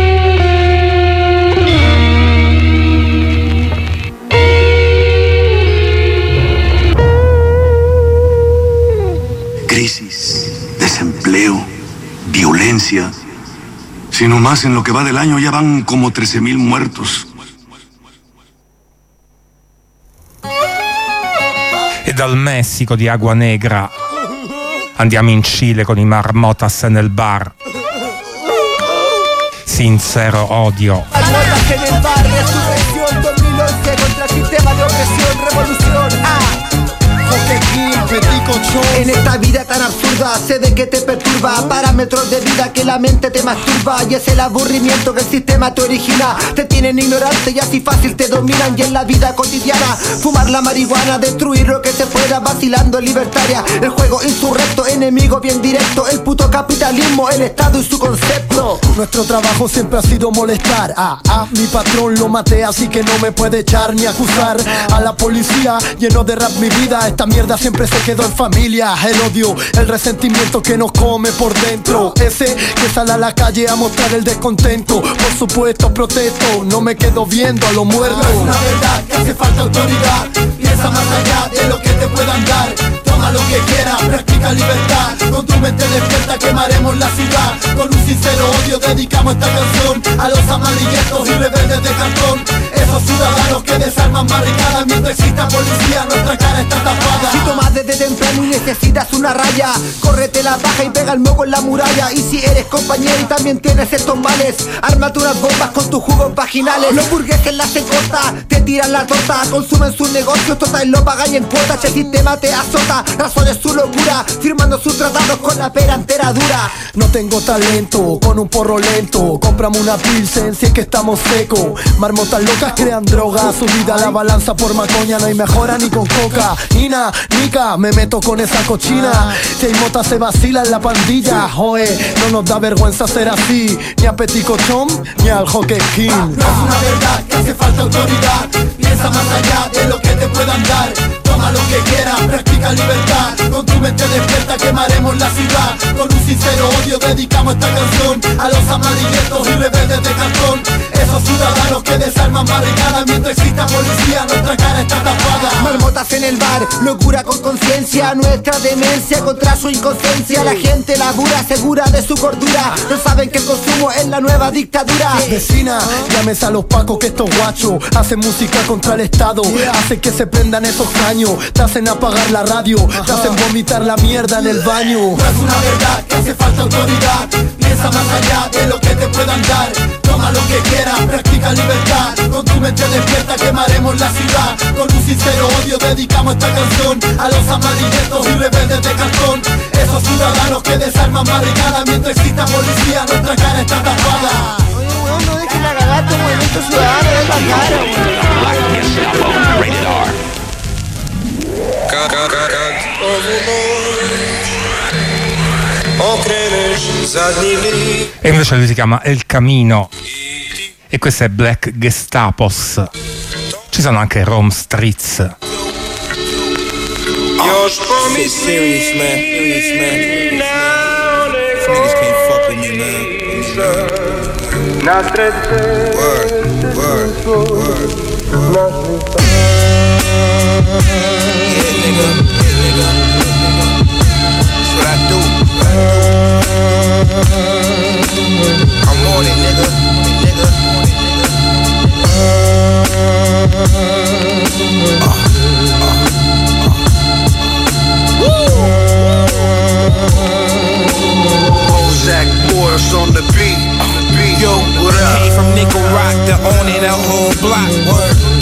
Crisis, desempleo, violencia. Si no más en lo que va del año ya van como trece mil muertos. E dal Messico di Agua Negra andiamo in Cile con i Marmotas nel bar. Sincero odio. Marmotas en el bar, resurrección dos mil once contra el sistema de opresión, revolución. Ah. En esta vida tan absurda, sé de que te perturba. Parámetros de vida que la mente te masturba. Y es el aburrimiento que el sistema te origina. Te tienen ignorante y así fácil te dominan. Y en la vida cotidiana, fumar la marihuana, destruir lo que se pueda, vacilando en libertaria. El juego insurrecto, enemigo bien directo. El puto capitalismo, el Estado y su concepto. Nuestro trabajo siempre ha sido molestar. A, a mi patrón lo maté, así que no me puede echar ni acusar. A la policía, lleno de rap mi vida. Esta mierda siempre se quedó en familia. El odio, el resentimiento que nos come por dentro. Ese que sale a la calle a mostrar el descontento. Por supuesto protesto, no me quedo viendo a los muertos. No es una verdad que hace falta autoridad. Piensa más allá de lo que te puedan dar. Toma lo que quieras, practica libertad. Con tu mente despierta quemaremos la ciudad. Con un sincero odio dedicamos esta canción a los amarilletos y rebeldes de cartón. Esos ciudadanos que desarman barricadas. Mientras exista policía, nuestra cara está tapada. Si tomas desde temprano y necesitas una raya, córrete la baja y pega el moco en la muralla. Y si eres compañero y también tienes estos males, ármate unas bombas con tus jugos vaginales. Los burgueses las hacen corta, te tiran la torta, consumen sus negocios, total lo pagan en cuotas. El sistema te azota, razones su locura, firmando sus tratados con la pera entera dura. No tengo talento, con un porro lento, cómprame una pilsen si es que estamos secos. Marmotas locas crean droga, subida la balanza por macoña, no hay mejora ni con coca. Ina, Nica, me meto con esa cochina. Si hay mota se vacila en la pandilla. Joe, no nos da vergüenza ser así, ni a Petit Cochón, ni al Hockey King. No es una verdad que hace falta autoridad. Piensa más allá de lo que te puedan dar. Toma lo que quieras, practica libertad. Con tu mente despierta quemaremos la ciudad. Con un sincero odio dedicamos esta canción a los amarilletos y rebeldes de cartón. Esos ciudadanos que desarman barricadas. Mientras exista policía, nuestra cara está tapada. Marmotas en el bar, locura con conciencia. Nuestra demencia contra su inconsciencia. La gente labura segura de su cordura. No saben que el consumo es la nueva dictadura. Vecina, llámese a los pacos que estos guachos hacen música contra el Estado. Hacen que se prendan esos caños, te hacen apagar la radio, te hacen vomitar la mierda en el baño. No es una verdad que hace falta autoridad. Piensa más allá de lo que te puedan dar. Toma lo que quieras, practica libertad. Con tu mente despierta quemaremos la ciudad. Con un sincero odio dedicamos esta canción a los amarilletos y rebeldes de cartón. Esos ciudadanos que desarman barricadas. Mientras exista policía, nuestra cara está tapada. Oye, weón, no dejes la cagada tu movimiento ciudadano, es la cara, E invece lui si chiama El Camino e questo è Black Gestapos. Ci sono anche Rome Streets. Shit serious, man. Serious, man. Niggas can't fuck with me, man. Word, word, word. Yeah, nigga. Yeah, nigga. That's what I do. I'm on it, nigga. Nigga. Uh, uh. Zach Morris on the beat. Yo, what up? Came from Nickel Rock to owning a whole block. Word.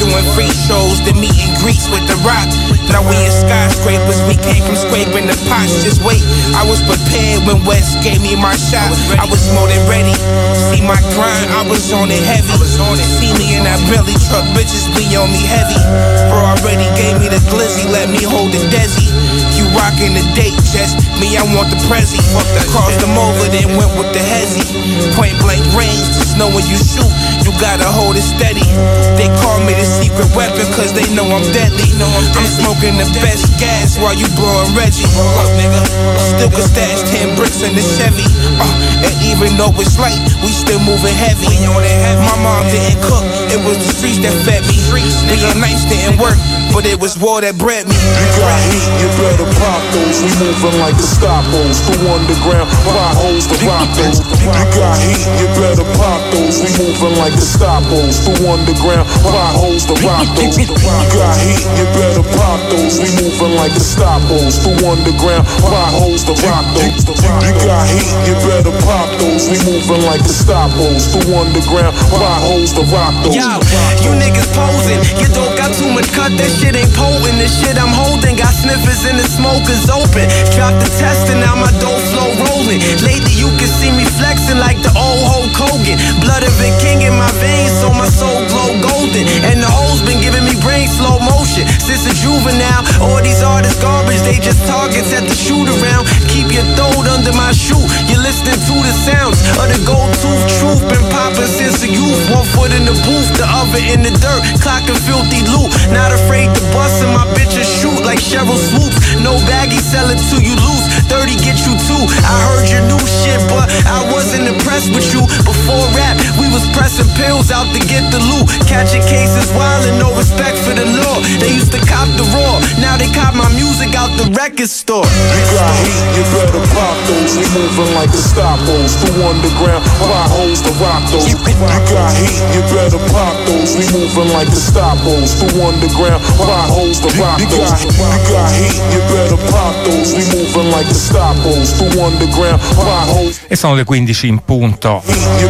doing free shows, the meet and greets with The Rock. Now we in skyscrapers, we came from scraping the pots. Just wait, I was prepared when West gave me my shot. I was more than ready. See my grind, I was on it heavy. See me in that Bentley truck, bitches be on me heavy. Bro already gave me the glizzy, let me hold the desi. You rockin' the date, just me, I want the Prezi. Crossed them over, then went with the hezzy. Point blank range, just know when you shoot, you gotta hold it steady. They call me the secret weapon, cause they know I'm deadly. I'm smoking the best gas while you blowing Reggie. Look, nigga, still could stash ten bricks in the Chevy. Uh, and even though it's light, we still moving heavy. My mom didn't cook, it was the streets that fed me. Being nice didn't work, but it was war that bred me. You got heat, you better pop those. We moving like the Stoppos, through underground potholes, the rock those. You got heat, you better pop those. We moving like the Stoppos, through underground potholes, the rock those. You got heat, you better pop those. We moving like the Stoppos, through underground potholes, the rock those. You got heat, you better pop those. We moving like the Stoppos, through underground potholes, the rock those. Yo, you niggas posing, your dope got too much cut, that shit ain't potent. The shit I'm holding got sniffers and the smoke is open. Drop the test and now my dope flow rolling. Lately you can see me flexing like the old Hulk Hogan. Blood of a king in my veins, so my soul glow golden. And the hoes been giving me brain slow motion since a juvenile. All these artists garbage, they just targets at the shoot around. Keep your throat under my shoe. You're listening to the sounds of the gold tooth truth. Been popping since a youth. One foot in the booth, the other in the dirt. Clocking filthy loot. Not afraid to bust and my bitches shoot like Cheryl Swoops. No baggy, sell it till you lose. thirty get you too. I heard your new shit, but I wasn't impressed with you. Before rap, we was pressing pills out to get the loot. Catching cases wild and no respect for the law. They used to cop the raw, now they cop my music out the record store. You got heat, you better pop those. We moving like the Stoppos, through underground potholes, the rock those. You got heat, you better pop those. We moving like the Stoppos, through underground potholes, the rock those. You got heat, you better pop those. We moving like the Stoppos, through underground potholes. E sono le quindici in punto.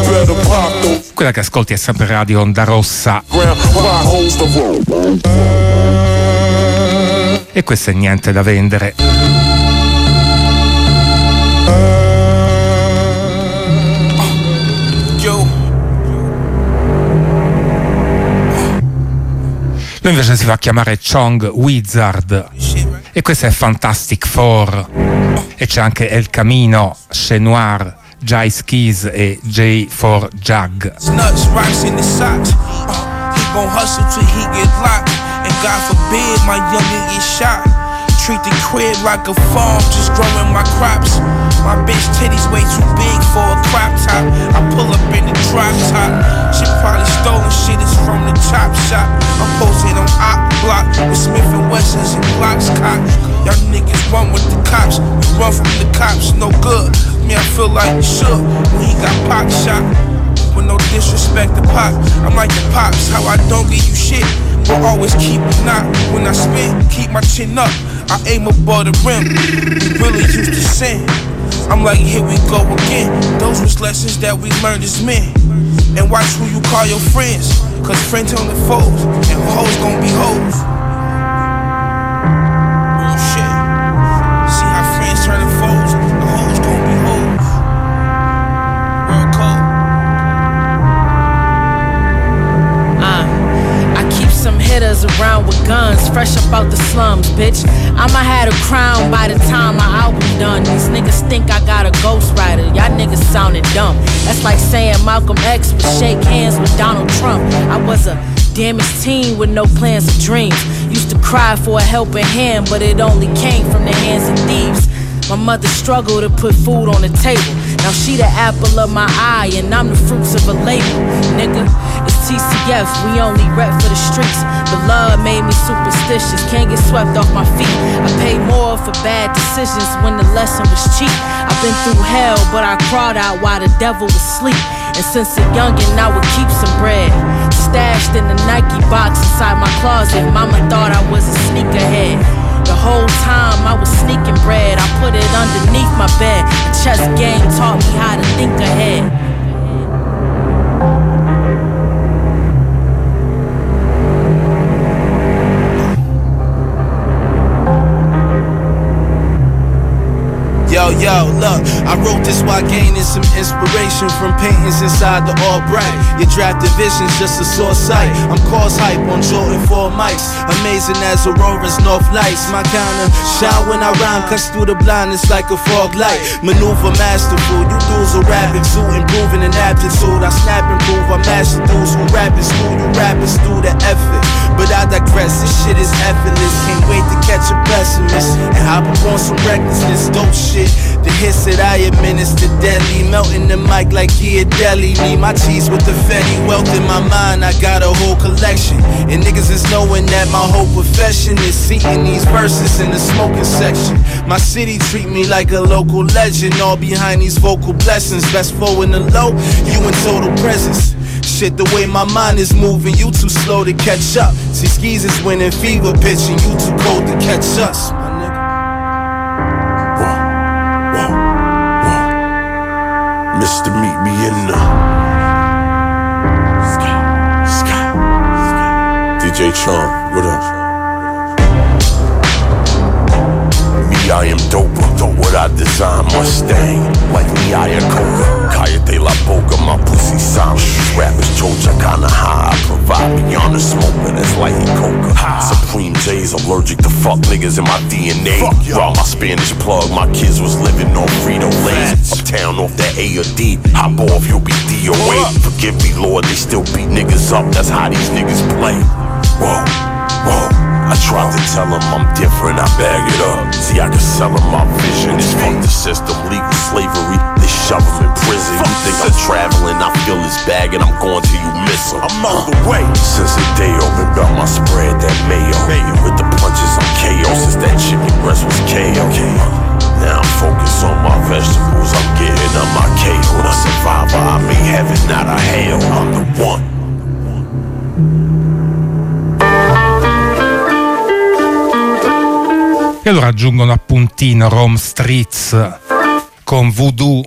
Quella che ascolti è sempre Radio Onda Rossa. E questo è Niente da vendere. Lui invece si fa chiamare Chong Wizard. E questo è Fantastic Four. E c'è anche El Camino, Che Noir, Jai Skis e J for Jag. Nuts, rocks in the socks. Uh, he gon' hustle till he get locked. And God forbid my youngin' get shot. Treat the crib like a farm, just growing my crops. My bitch titties way too big for a crop top. I pull up in the drop top. She probably stolen shit, it's from the top shop. I'm posted on op block with Smith and Wessons and Glocks cock. Y'all niggas run with the cops, we run from the cops, no good. Me, I feel like shook when he got pop shot. With no disrespect to Pop, I'm like the Pops, how I don't give you shit, but always keep it knock. When I spit, keep my chin up, I aim above the rim. Really used to sin. I'm like, here we go again. Those was lessons that we learned as men. And watch who you call your friends, cause friends only foes, and hoes gon' be hoes. Real shit. See how friends turn to foes, the hoes gon' be hoes. Real cold. Some hitters around with guns, fresh up out the slums, bitch. I'ma have a crown by the time my album done. These niggas think I got a ghostwriter. Y'all niggas sounding dumb. That's like saying Malcolm X would shake hands with Donald Trump. I was a damaged teen with no plans or dreams. Used to cry for a helping hand, but it only came from the hands of thieves. My mother struggled to put food on the table. Now she the apple of my eye and I'm the fruits of a label. Nigga, it's T C F, we only rep for the streets. But love made me superstitious, can't get swept off my feet. I paid more for bad decisions when the lesson was cheap. I've been through hell, but I crawled out while the devil was asleep. And since a youngin' I would keep some bread stashed in the Nike box inside my closet. Mama thought I was a sneakerhead. The whole time I was sneaking bread, I put it underneath my bed. The chess game taught me how to think ahead. luck. I wrote this while gaining some inspiration from paintings inside the all bright. Your drafted vision's just a sore sight. I'm cause hype on Jordan four mics. Amazing as Aurora's North Lights. My kinda shine when I rhyme, cuts through the blindness like a fog light. Maneuver masterful, you dudes are rapping, so improving in aptitude. I snap and prove I master dudes who rap in school. You rappers through the effort, but I digress. This shit is effortless. Can't wait to catch a pessimist and hop up on some recklessness, dope shit. The hits that I administer deadly, melting the mic like Ghirardelli. Need my cheese with the Fetty, wealth in my mind. I got a whole collection, and niggas is knowing that my whole profession is seeking these verses in the smoking section. My city treat me like a local legend, all behind these vocal blessings. Best foe in the low, you in total presence. Shit, the way my mind is moving, you too slow to catch up. See, skis is winning fever pitch, and you too cold to catch us, my nigga. Mister Meet Me in the Sky, Sky, Sky. D J Charm, what up? Me, I am doper. What I design Mustang, like me, I am Coca. Calle de la Boca, my pussy silent. These rappers told ya kinda high. I provide beyond the smoking, it's like Coca. Supreme J's allergic to fuck niggas in my D N A. While my Spanish plug, my kids was living on Frito-Lays. Uptown off that A or D, hop off, you'll be D O A. Forgive me, Lord, they still beat niggas up, that's how these niggas play. Whoa, whoa. I tried to tell them I'm different, I bag it up. See, I can sell them my vision. It's fuck the system, legal slavery. They shove them in prison. You think I'm traveling, I feel this bag and I'm going till you miss them. I'm on the way. Since the day opened up my spread, that mayo. With the punches, I'm K O. Since that chicken breast was K O. Now I'm focused on my vegetables. I'm getting on my K O. The survivor, I made heaven, not a hell. I'm the one. E allora aggiungono appuntino Rome Streets con Voodoo.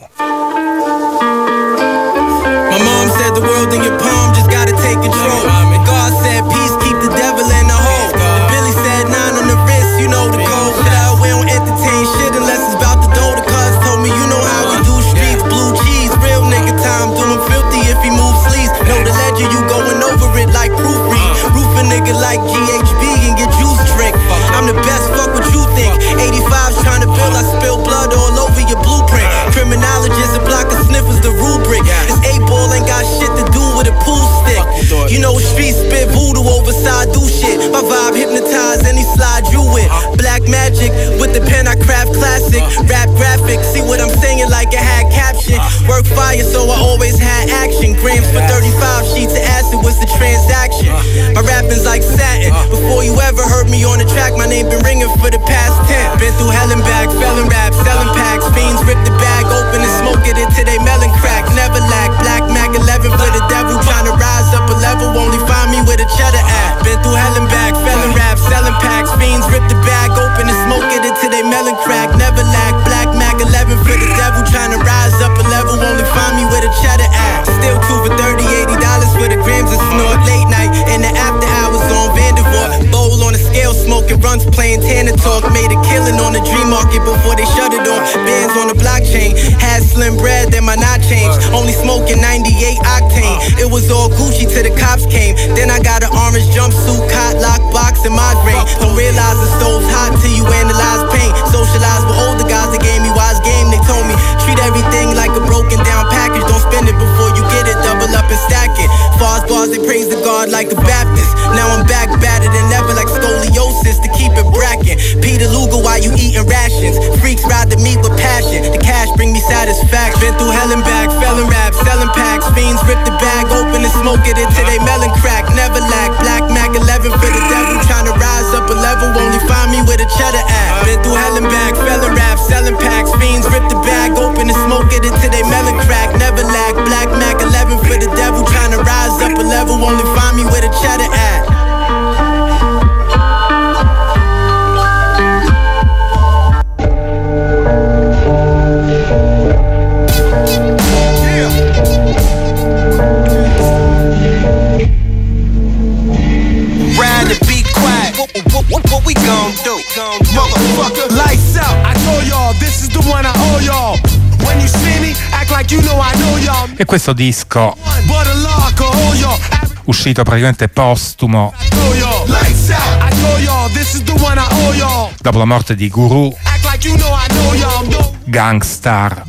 My mom said the world in your palm, just gotta take control. And God said peace, keep the devil in the hole. And Billy said nine on the wrist, you know the code. But uh, we don't entertain shit unless it's about the dough. The cuz told me you know how we do streets. Blue cheese, real nigga time, doing filthy if he moves sleeves. Know the ledger, you going over it like proofread. Roof a nigga like G H B and get juice drink. I'm the best, fuck what you think. eighty-five's trying to build, I spill blood all over your blueprint. Criminologist, a block of sniffers, the rubric. This eight ball ain't got shit to do with a pool stick. You know street spit voodoo over side do shit. My vibe hypnotized any slide you with. Black magic, with the pen I craft classic. Rap graphic, see what I'm saying like it had caption. Work fire so I always had action. Grams for thirty-five sheets of acid, what's the transaction? My rapping's like satin. Before you ever heard me on the track, my name been ringing for the past ten. Been through hell and back, felon rap, selling packs. Fiends rip the bag open and smoke it until they melon crack. Never lack, black Mac eleven for the devil. Tryna rise up a level, only find me with a cheddar at. Been through hell and back, felon rap, selling packs. Fiends rip the bag open and smoke it until they melon crack. Never lack, black Mac eleven for the devil. Tryna rise up a level, only find me with a cheddar at. Still two for thirty, eighty dollars for the grams of snort. Late night in the after hours on Vandervoort. Bowl on a scale, smoking runs, playing Tanner Talk. Made a killing on the dream market before they shut it on. Bands on the blockchain, had slim bread, then my not changed. Only smoking ninety-eight octane. It was all Gucci till the cops came. Then I got an orange jumpsuit, cot, lock, box, and migraine. Don't realize the stove's hot till you analyze pain. Socialize with older guys that gave me wise game. They told me, treat everything like a broken down package. Don't spend it before you get it, double up and stack it. Fars bars, they praise the God like a Baptist. Now I'm back battered than ever like scoliosis to keep it brackin'. Peter Luger while you eating rations. Freaks ride the meat with passion. The cash bring me satisfaction. Been through hell and back, felon rap, selling packs. Fiends rip the bag open and smoke it until they melon crack. Never lack, black Mac eleven for the devil. Tryna rise up a level, only find me with a cheddar at. Been through hell and back, felon rap, selling packs. Fiends rip the bag open and smoke it until they melon crack. Never lack, black Mac eleven for the devil. Tryna rise up a level, only find me with a cheddar at. What, what, what we gon' do? Mother questo disco, uscito praticamente postumo dopo la morte di Guru, Gangstar,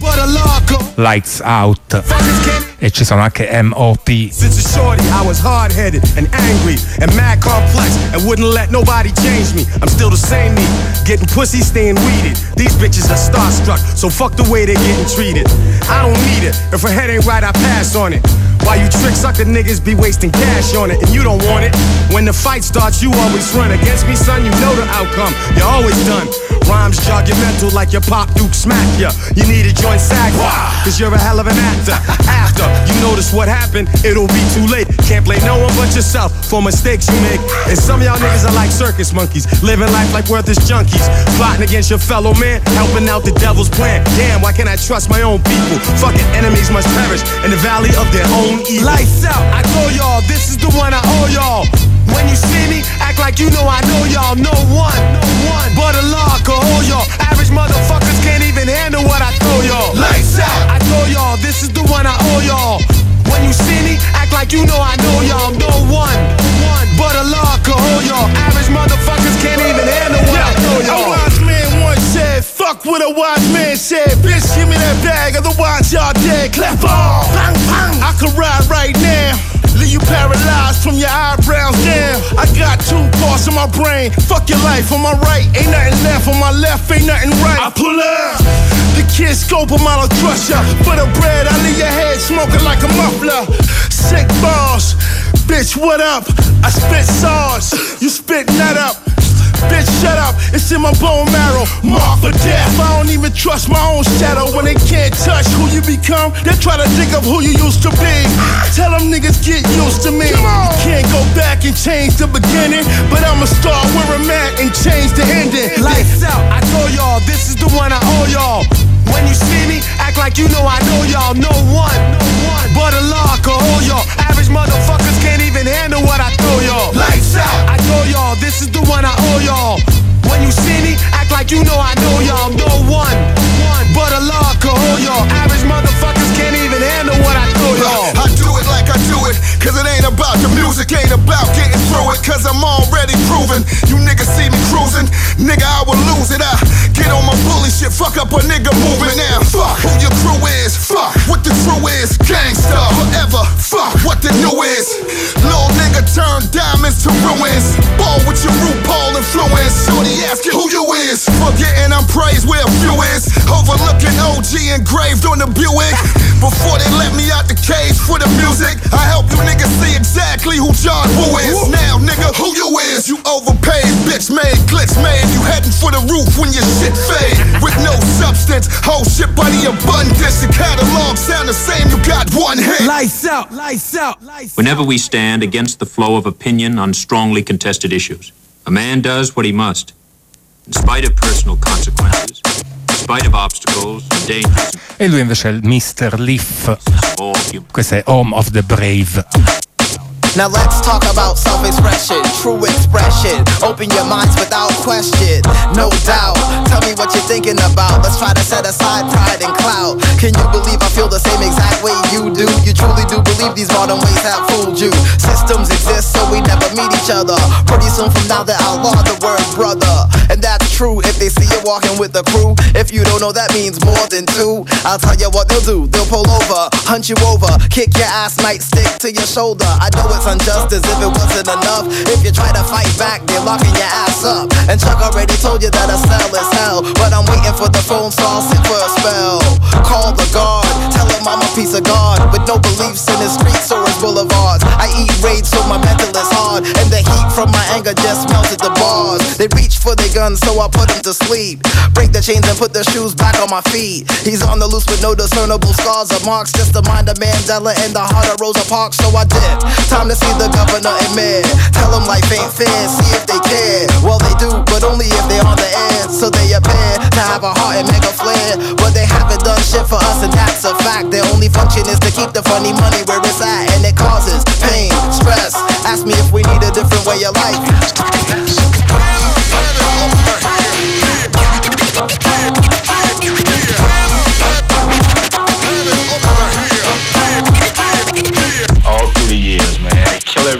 Lights Out, e ci sono anche M O P. Since a shorty, I was hard-headed and angry and mad complex and wouldn't let nobody change me. I'm still the same me, getting pussy, staying weeded. These bitches are starstruck, so fuck the way they're getting treated. I don't need it. If her head ain't right, I pass on it. Why you trick sucker niggas be wasting cash on it and you don't want it? When the fight starts, you always run. Against me, son, you know the outcome. You're always done. Rhymes judgmental like your pop Duke smack ya. You need a joint sack, cause you're a hell of an actor. After you notice what happened, it'll be too late. Can't blame no one but yourself for mistakes you make. And some of y'all niggas are like circus monkeys, living life like worthless junkies, plotting against your fellow man, helping out the devil's plan. Damn, why can't I trust my own people? Fucking enemies must perish in the valley of their own evil. Lights out, I told y'all, this is the one I owe y'all. When you see me, act like you know I know y'all. No one, no one but a law could hold y'all. Average motherfuckers can't even handle what I throw y'all. Lights out, I told y'all, this is the one I owe y'all. When you see me, act like you know I know y'all. No one, one but a law could hold y'all. Average motherfuckers can't even handle what I throw y'all. A wise man once said, fuck what a wise man said. Bitch, give me that bag, otherwise y'all dead. Clap on, bang, bang. I could ride right now, leave you paralyzed from your eyebrows down. I got two parts of my brain. Fuck your life. On my right, ain't nothing left. On my left, ain't nothing right. I pull up. The kid scope them, I don't trust ya. For the bread, I leave your head smoking like a muffler. Sick balls. Bitch, what up? I spit sauce. You spit nut up. Bitch, shut up, it's in my bone marrow. Mark for death. I don't even trust my own shadow. When they can't touch who you become, they try to dig up who you used to be. Tell them niggas get used to me. You can't go back and change the beginning, but I'ma start where I'm at and change the ending. Lights out, I told y'all, this is the one I owe y'all. When you see me, act like you know I know y'all. No one, no one but a law could hold y'all. Average motherfuckers can't even handle what I throw y'all. Lights out, I told y'all, this is the one I owe y'all. When you see me, act like you know I know y'all. No one, one but a law could hold y'all. Average motherfuckers can't even handle what I throw y'all. I do it like I do it, cause it ain't about the music, ain't about getting through it, cause I'm already proven. You niggas see me cruising, nigga, I will lose it. I get on my bully shit, fuck up a nigga moving now. Fuck who your crew is, fuck what the crew is. Gangsta forever, fuck what the new is. Little nigga turn diamonds to ruins. Ball with your RuPaul influence. Shorty ask you who you is, forgetting I'm praised where a few is. Overlooking O G engraved on the Buick. Before they let me out the cage for the music, I help you niggas see exactly who John Woo is. Now nigga, who you is? You overpaid, bitch made, glitch made. You heading for the roof when your shit fade. With no substance, whole shit by the abundance. The catalog sound the same, you got one hit. Lights out, lights out, lights out. Whenever we stand against the flow of opinion on strongly contested issues, a man does what he must, in spite of personal consequences, in spite of obstacles and dangers. E lui invece è il mister Leaf. Questo è Home of the Brave. Now let's talk about self-expression, true expression. Open your minds without question, no doubt. Tell me what you're thinking about. Let's try to set aside pride and clout. Can you believe I feel the same exact way you do? You truly do believe these modern ways have fooled you. Systems exist so we never meet each other. Pretty soon from now they outlaw the word brother. And that's true if they see you walking with the crew. If you don't know, that means more than two. I'll tell you what they'll do. They'll pull over, hunt you over, kick your ass, might stick to your shoulder. I know it's unjust as if it wasn't enough. If you try to fight back, they're locking your ass up. And Chuck already told you that a cell is hell, but I'm waiting for the phone, so I'll sit for a spell. Call the guard, tell him I'm a piece of God, with no beliefs in his streets or his boulevards. I eat rage so my mental is hard, and the heat from my anger just melted the bars. They reach for their guns, so I put them to sleep. Break the chains and put the shoes back on my feet. He's on the loose with no discernible scars or marks, just the mind of Mandela and the heart of Rosa Parks. So I did. Time to see the governor and mayor. Tell them life ain't fair, see if they care. Well they do, but only if they're on the air. So they appear to have a heart and make a flare, but they haven't done shit for us, and that's a fact. Their only function is to keep the funny money where it's at, and it causes pain, stress. Ask me if we need a different way of life.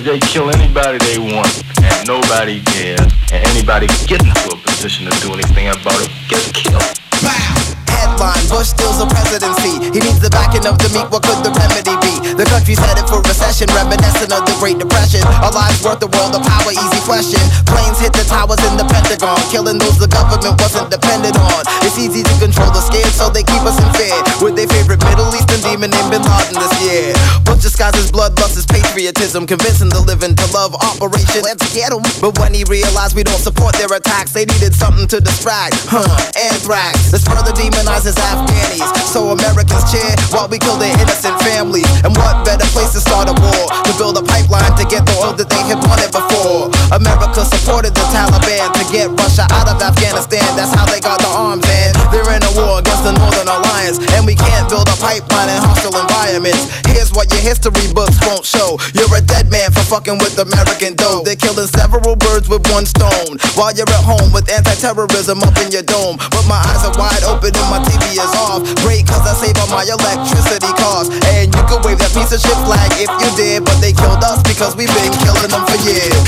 if they kill anybody they want and nobody cares and anybody get into a position to do anything about it, gets killed. Headline, Bush steals the presidency. He needs the backing of the meek, what could the remedy be? The country's headed for recession, reminiscent of the Great Depression. Our lives worth the world of power, easy question. Planes hit the towers in the Pentagon, killing those the government wasn't dependent on. It's easy to control the scared, so they keep us in fear. With their favorite Middle Eastern demon named Bin Laden this year. Bush disguises bloodlust as patriotism, convincing the living to love Operation Let's Get 'em. But when he realized we don't support their attacks, they needed something to distract. Huh, anthrax. This further demonizes Afghanis, so Americans cheer while we kill their innocent families. And what better place to start a war? To build a pipeline to get the oil that they had wanted before. America supported the Taliban to get Russia out of Afghanistan. That's how they got the arms, and they're in a war against the Northern Alliance. And we can't build a pipeline in hostile environments. Here's what your history books won't show. You're a dead man for fucking with American dough. They're killing several birds with one stone while you're at home with anti-terrorism up in your dome. But my eyes are wide open and my T V is off. Great, cause I save on my electricity costs. And you could wave that piece of shit flag if you did, but they killed us because we've been killing them for years.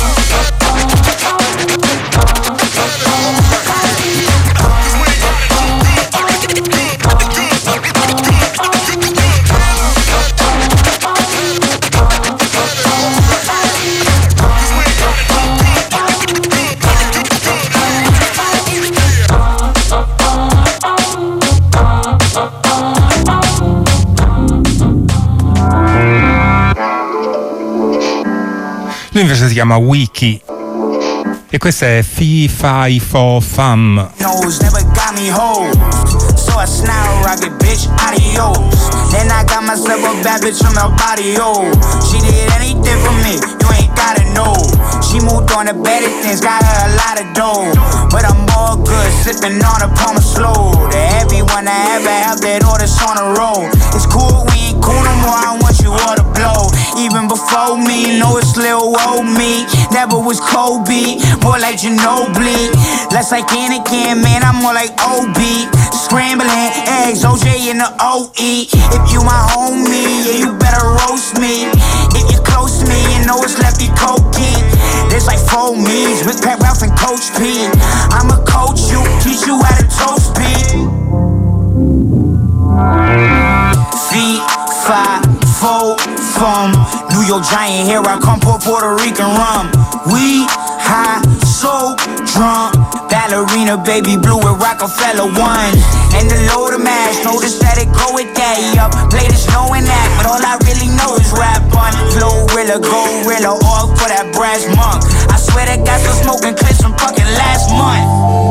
Lui invece si chiama Wiki e questa è Fi Fi Fo Fam. Nose never got me whole, so I snarl rocket bitch adios. Then I got myself a bad bitch from El Barrio. She did anything for me, you ain't gotta know. She moved on to better things, got her a lot of dough. But I'm all good, sipping on a palm slow. To everyone I ever helped that orders on the road. It's cool, we ain't cool no more, I want you all to blow. Even before me, know it's Lil old me. Never was Kobe, more like Ginobili. Less like Anakin, man, I'm more like O B. Scrambling eggs, O J in the O E. If you my homie, yeah, you better roast me. If you're close to me, you know it's Lefty Cokie. There's like four me's with Pat Ralph and Coach P. I'ma coach you, teach you how to toast P. Feet, five, four, from New York Giant, here I come, pour Puerto Rican rum. We high, so drunk. Ballerina, baby blue with Rockefeller ones. And the load of mash, notice that it go with that. Yup, play this knowing that, but all I really know is rap on. Flow Rilla, Gorilla, all for that brass monk. I swear that got some smoking clips from fucking last month.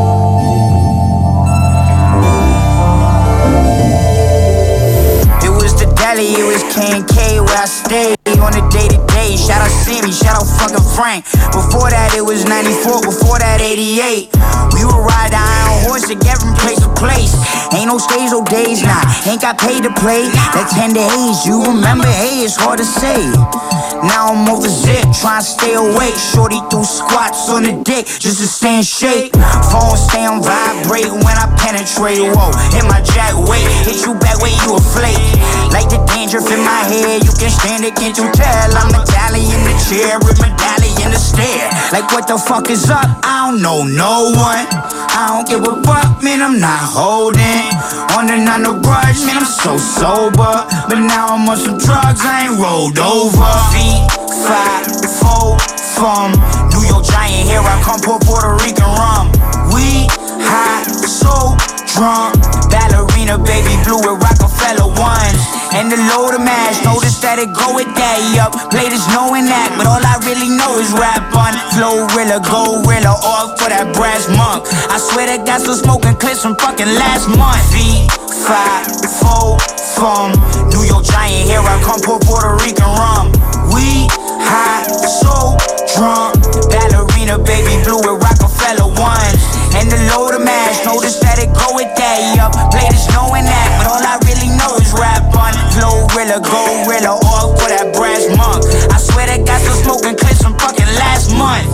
It was the deli, it was K and K where I stayed. On the day to day, shout out Sammy, shout out fucking Frank. Before that it was ninety-four, before that eighty-eight. We would ride the iron horse to get from place to place. Ain't no stays or days, nah, ain't got paid to play. That ten days, you remember, hey, it's hard to say. Now I'm over zip, trying to stay awake. Shorty threw squats on the dick, just to stay in shape. Phone stay on vibrate when I penetrate. Whoa, hit my jack, wait, hit you back where you a flake. Like the dandruff in my head, you can stand it, can't you tell? I'm Italian in the chair with medallion in the stare. Like what the fuck is up? I don't know no one. I don't give a fuck, man, I'm not holding on and on the grudge, man, I'm so sober. But now I'm on some drugs, I ain't rolled over. Feet, five, four, from New York Giant, here I come, pour Puerto Rican rum. We high, so drunk. Ballerina, baby blue with Rockefeller ones. And the load of mash, notice that it go with that, yup. Play this knowing that, but all I really know is rap on. Flow Rilla, Gorilla, all for that brass monk. I swear that got some smoking clips from fucking last month. Feet, five, four, from New York Giant, here I come, pour Puerto Rican rum. We high, so drunk. Ballerina, baby blue with Rockefeller ones. And the load of mash, notice that it go with that, yup. Play this knowing that, but all I really know is rap on. Flow Rilla, Gorilla, all for that brass monk. I swear that got some smoking clips from fucking last month.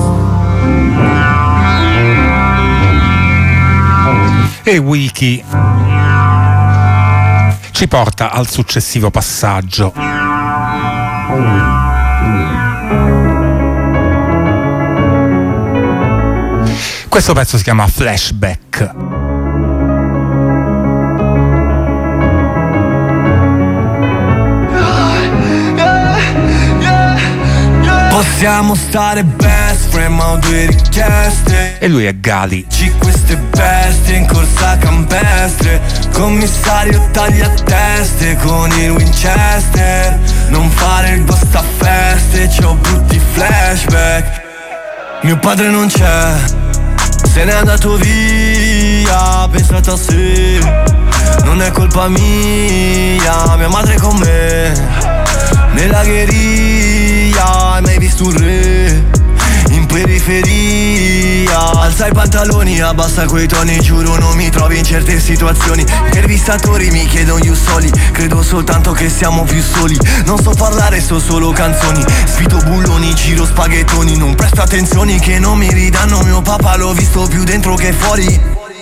E Wiki ci porta al successivo passaggio. Questo pezzo si chiama Flashback. Possiamo stare best friend, ma ho due richieste. E lui è Gali. Ci queste bestie in corsa campestre. Commissario taglia teste con il Winchester. Non fare il boss a feste, c'ho brutti flashback. Mio padre non c'è, se n'è andato via, pensate a sé. Non è colpa mia, mia madre con me. Nella gheria, hai mai visto un re? In periferia, alza i pantaloni, abbassa quei toni. Giuro non mi trovi in certe situazioni. Intervistatori mi chiedono gli ussoli. Credo soltanto che siamo più soli. Non so parlare, so solo canzoni. Sfito bulloni, giro spaghettoni. Non presto attenzioni che non mi ridanno. Mio papà l'ho visto più dentro che fuori.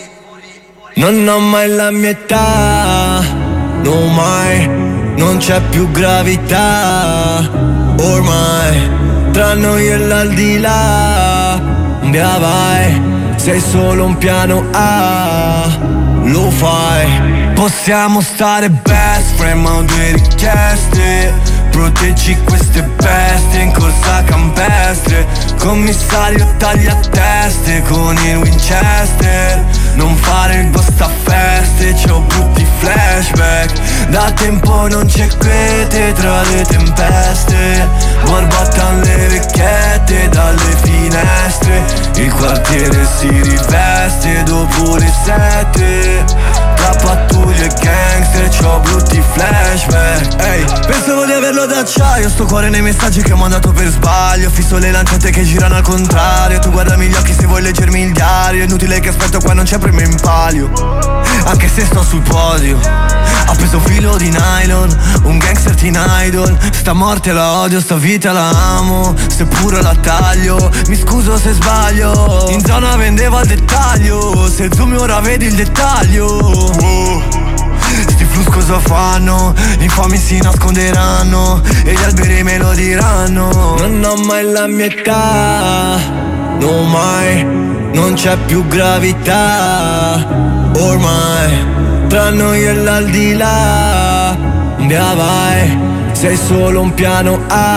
Non ho mai la mia età, no mai. Non c'è più gravità, ormai, tra noi e l'aldilà. Via vai, sei solo un piano A, lo fai. Possiamo stare best friend, ma ho due richieste. Proteggi queste bestie in corsa campestre. Commissario taglia teste con il Winchester. Non fare il boss a feste, c'ho brutti flashback. Da tempo non c'è quiete tra le tempeste. Borbottano le vecchiette dalle finestre. Il quartiere si riveste dopo le sette. Tra pattuglie e gangster c'ho brutti flashback. Ehi, hey, pensavo di averlo d'acciaio. Sto cuore nei messaggi che ho mandato per sbaglio. Fisso le lancette che girano al contrario. Tu guardami gli occhi se vuoi leggermi il diario. È inutile che aspetto qua, non c'è premio in palio. Anche se sto sul podio. Ho preso filo di nylon, un gangster teen idol. Sta morte la odio, sta vita la amo. Seppure la taglio, mi scuso se sbaglio. In zona vendevo al dettaglio. Se zoom ora vedi il dettaglio. Oh. Sti flus cosa fanno? Gli infami si nasconderanno e gli alberi me lo diranno. Non ho mai la mia età, no mai. Non c'è più gravità, ormai, tra noi e l'aldilà. Via vai, sei solo un piano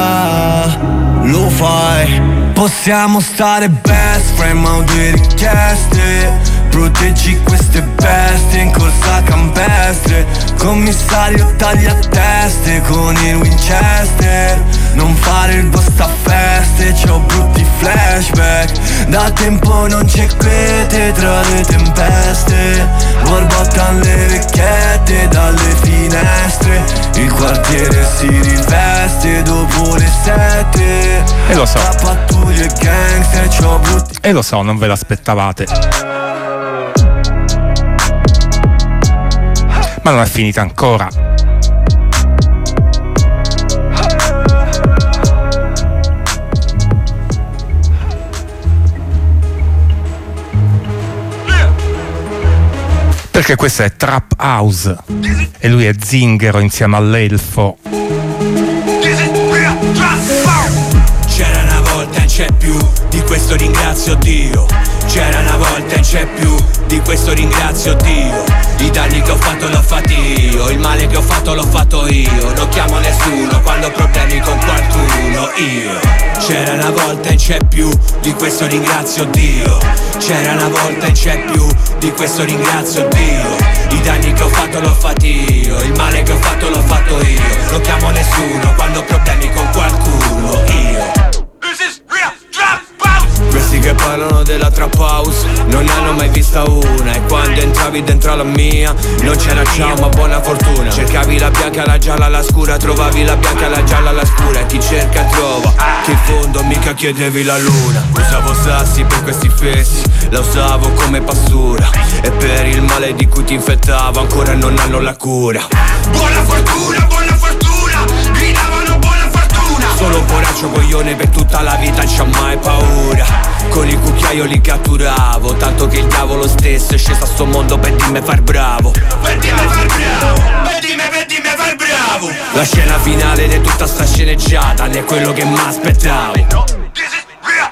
A, lo fai. Possiamo stare best friend, ma ho due richieste. Proteggi queste bestie in corsa campestre. Commissario taglia teste con il Winchester. Non fare il boss a feste, c'ho brutti flashback. Da tempo non c'è quiete tra le tempeste. Borbottano le vecchiette dalle finestre. Il quartiere si riveste dopo le sette. E lo so. Tra pattuglie e gangster c'ho brutti. E lo so, non ve l'aspettavate. Ma non è finita ancora. Perché questa è Trap House e lui è Zingaro insieme all'Elfo. C'era una volta e c'è più, di questo ringrazio Dio. C'era una volta e c'è più, di questo ringrazio Dio. I danni che ho fatto l'ho fatti io, il male che ho fatto l'ho fatto io. Non chiamo nessuno quando ho problemi con qualcuno, io. C'era una volta e c'è più, di questo ringrazio Dio. C'era una volta e c'è più, di questo ringrazio Dio. I danni che ho fatto l'ho fatti io, il male che ho fatto l'ho fatto io. Non chiamo nessuno quando ho problemi con qualcuno, io. Questi che parlano della trap house non hanno mai vista una. E quando entravi dentro la mia non c'era ciao ma buona fortuna. Cercavi la bianca, la gialla, la scura. Trovavi la bianca, la gialla, la scura. E chi cerca trova, che in fondo mica chiedevi la luna. Usavo sassi per questi fessi, la usavo come passura. E per il male di cui ti infettavo ancora non hanno la cura. Buona fortuna, buona fortuna, gridavano buona fortuna. Solo un poraccio coglione per tutta la vita, non c'ha mai paura. Con il cucchiaio li catturavo, tanto che il diavolo stesso è sceso a sto mondo per dirmi far bravo. Per dirmi far bravo, per dirmi, per dirmi far bravo. La scena finale di tutta sta sceneggiata, ne è quello che m'aspettavo.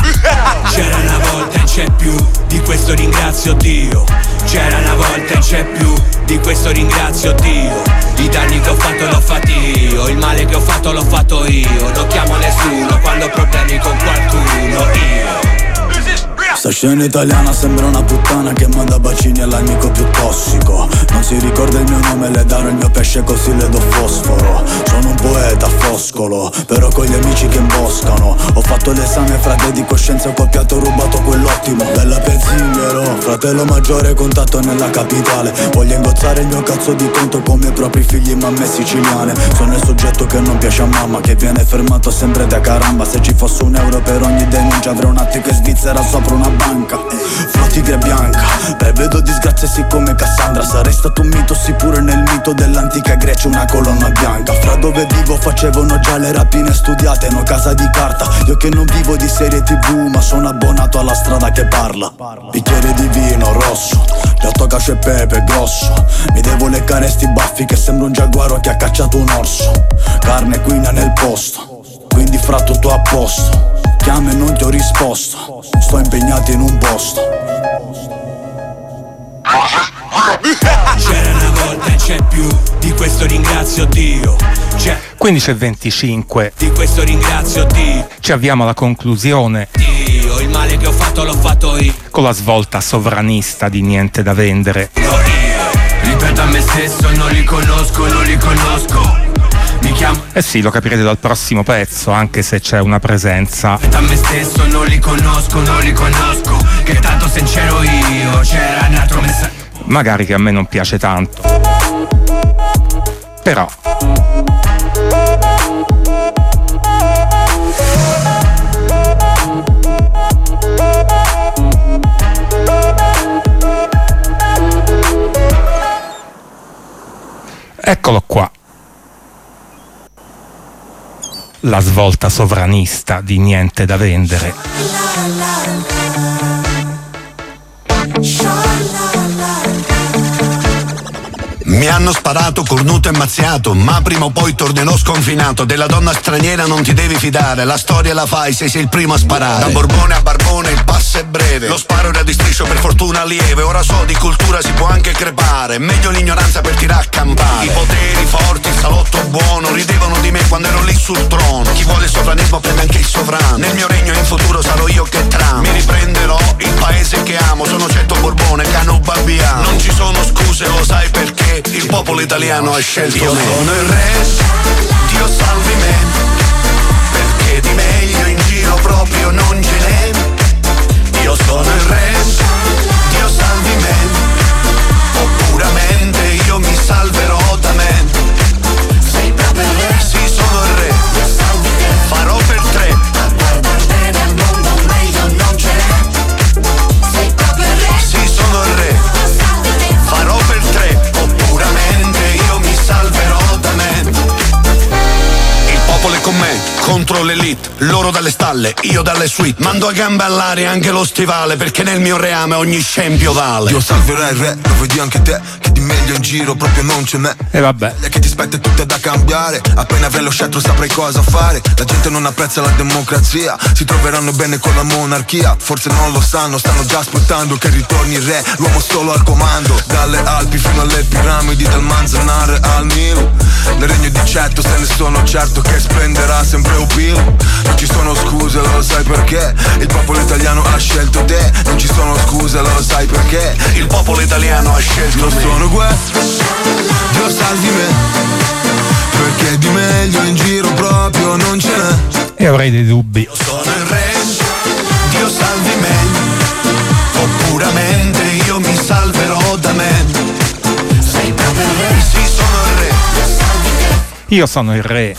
C'era una volta e non c'è più, di questo ringrazio Dio. C'era una volta e non c'è più, di questo ringrazio Dio. I danni che ho fatto l'ho fatti io, il male che ho fatto l'ho fatto io. Non chiamo nessuno quando ho problemi con qualcuno, io. Sta scena italiana sembra una puttana che manda bacini all'amico più tossico. Non si ricorda il mio nome, le darò il mio pesce così le do fosforo. Sono un poeta foscolo, però con gli amici che imboscano. Ho fatto l'esame frate di coscienza, ho copiato, ho rubato quell'ottimo. Bella per zingaro, fratello maggiore contatto nella capitale. Voglio ingozzare il mio cazzo di conto come i propri figli mamme siciliane. Sono il soggetto che non piace a mamma, che viene fermato sempre da caramba. Se ci fosse un euro per ogni denuncia avrei un attico in Svizzera sopra una banca. Flow tigre bianca, prevedo disgrazie sì come Cassandra. Sarei stato un mito sì pure nel mito dell'antica Grecia, una colonna bianca. Fra dove vivo facevano già le rapine studiate, no casa di carta. Io che non vivo di serie tv ma sono abbonato alla strada che parla. Bicchiere di vino rosso, gatto cacio e pepe grosso. Mi devo leccare sti baffi che sembra un giaguaro che ha cacciato un orso. Carne quina nel posto, quindi fra tutto a posto. Chiama e non ti ho risposto, sto impegnato in un posto. C'era una volta e c'è più, di questo ringrazio Dio. C'è quindici e venticinque, di questo ringrazio Dio. Ci avviamo alla conclusione. Dio, il male che ho fatto l'ho fatto io. Con la svolta sovranista di Niente da vendere. No, io ripeto a me stesso, non li conosco, non li conosco. Mi chiamo. Eh sì, lo capirete dal prossimo pezzo, anche se c'è una presenza. A me stesso non li conosco, non li conosco. Che tanto se c'ero io, c'era un altro messaggio. Magari che a me non piace tanto. Però eccolo qua. La svolta sovranista di Niente da vendere. Mi hanno sparato, cornuto e mazziato, ma prima o poi tornerò sconfinato. Della donna straniera non ti devi fidare, la storia la fai se sei il primo a sparare. Da Borbone a Barbone il passo è breve, lo sparo era di striscio per fortuna lieve. Ora so di cultura si può anche crepare, meglio l'ignoranza per tirare a campare. I poteri forti, il salotto buono, ridevano di me quando ero lì sul trono. Chi vuole il sovranismo prende anche il sovrano, nel mio regno in futuro sarò io che tramo. Mi riprenderò il paese che amo, sono certo Borbone, Cano Babbiano. Non ci sono scuse, lo sai perché il popolo italiano ha scelto io me. Io sono il re, Dio salvi me, perché di meglio in giro proprio non ce n'è. Io sono il re, Dio salvi me, o puramente io mi salverò da me. Sei proprio il re, sì sono il re, Dio salvi te, farò per tre. A guardarti nel mondo meglio non ce n'è. Sei proprio il re, sì sono il re, Dio salvi te, farò per tre. Puramente io mi salverò da me. Il popolo è con me, contro l'elite, loro dalle stalle, io dalle suite. Mando a gambe all'aria anche lo stivale, perché nel mio reame ogni scempio vale. Io salverai il re, lo vedi anche te, che di meglio in giro proprio non ce n'è. E vabbè, che ti spetta è tutta da cambiare, appena avrai lo scettro saprai cosa fare. La gente non apprezza la democrazia, si troveranno bene con la monarchia. Forse non lo sanno, stanno già aspettando che ritorni il re, l'uomo solo al comando. Dalle Alpi fino alle piramidi, dal Manzanare al Nilo, nel regno di Cetto se ne sono certo che splenderà sempre un pilo. Non ci sono scuse, lo sai perché il popolo italiano ha scelto te. Non ci sono scuse, lo sai perché il popolo italiano ha scelto io me. Io sono guerra, Dio salvi me, perché di meglio in giro proprio non ce n'è. E avrei dei dubbi. Io sono il re, Dio salvi me, o puramente io mi salverò da me. Sei proprio il re, sì sono il re, Dio salvi te. Io sono il re.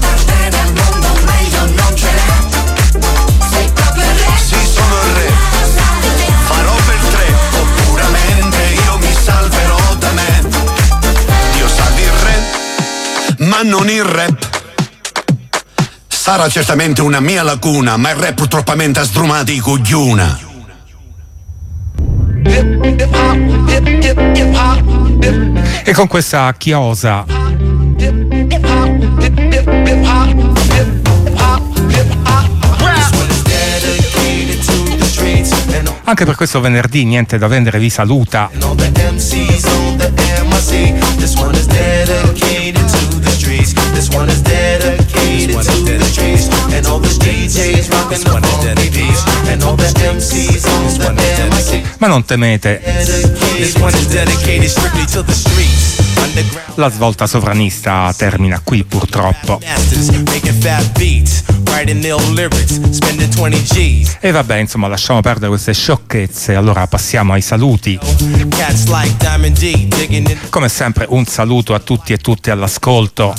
Ma non il rap. Sarà certamente una mia lacuna, ma il rap purtroppamente ha sdrumati i cogliuna. E con questa chiosa Anche per questo venerdì Niente da vendere vi saluta. Ma non temete, la svolta sovranista termina qui purtroppo. E vabbè, insomma, lasciamo perdere queste sciocchezze, allora passiamo ai saluti. Come sempre un saluto a tutti e tutte all'ascolto.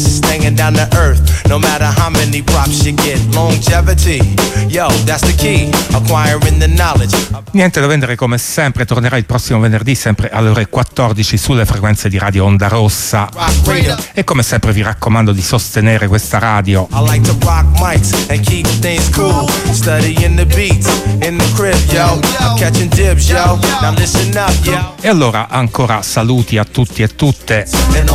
Niente da vendere come sempre tornerà il prossimo venerdì sempre alle ore quattordici sulle frequenze di Radio Onda Rossa. E come sempre vi raccomando di sostenere questa radio. E allora ancora saluti a tutti e tutte.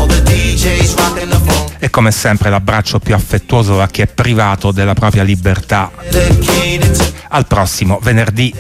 E come sempre l'abbraccio più affettuoso a chi è privato della propria libertà. Al prossimo venerdì.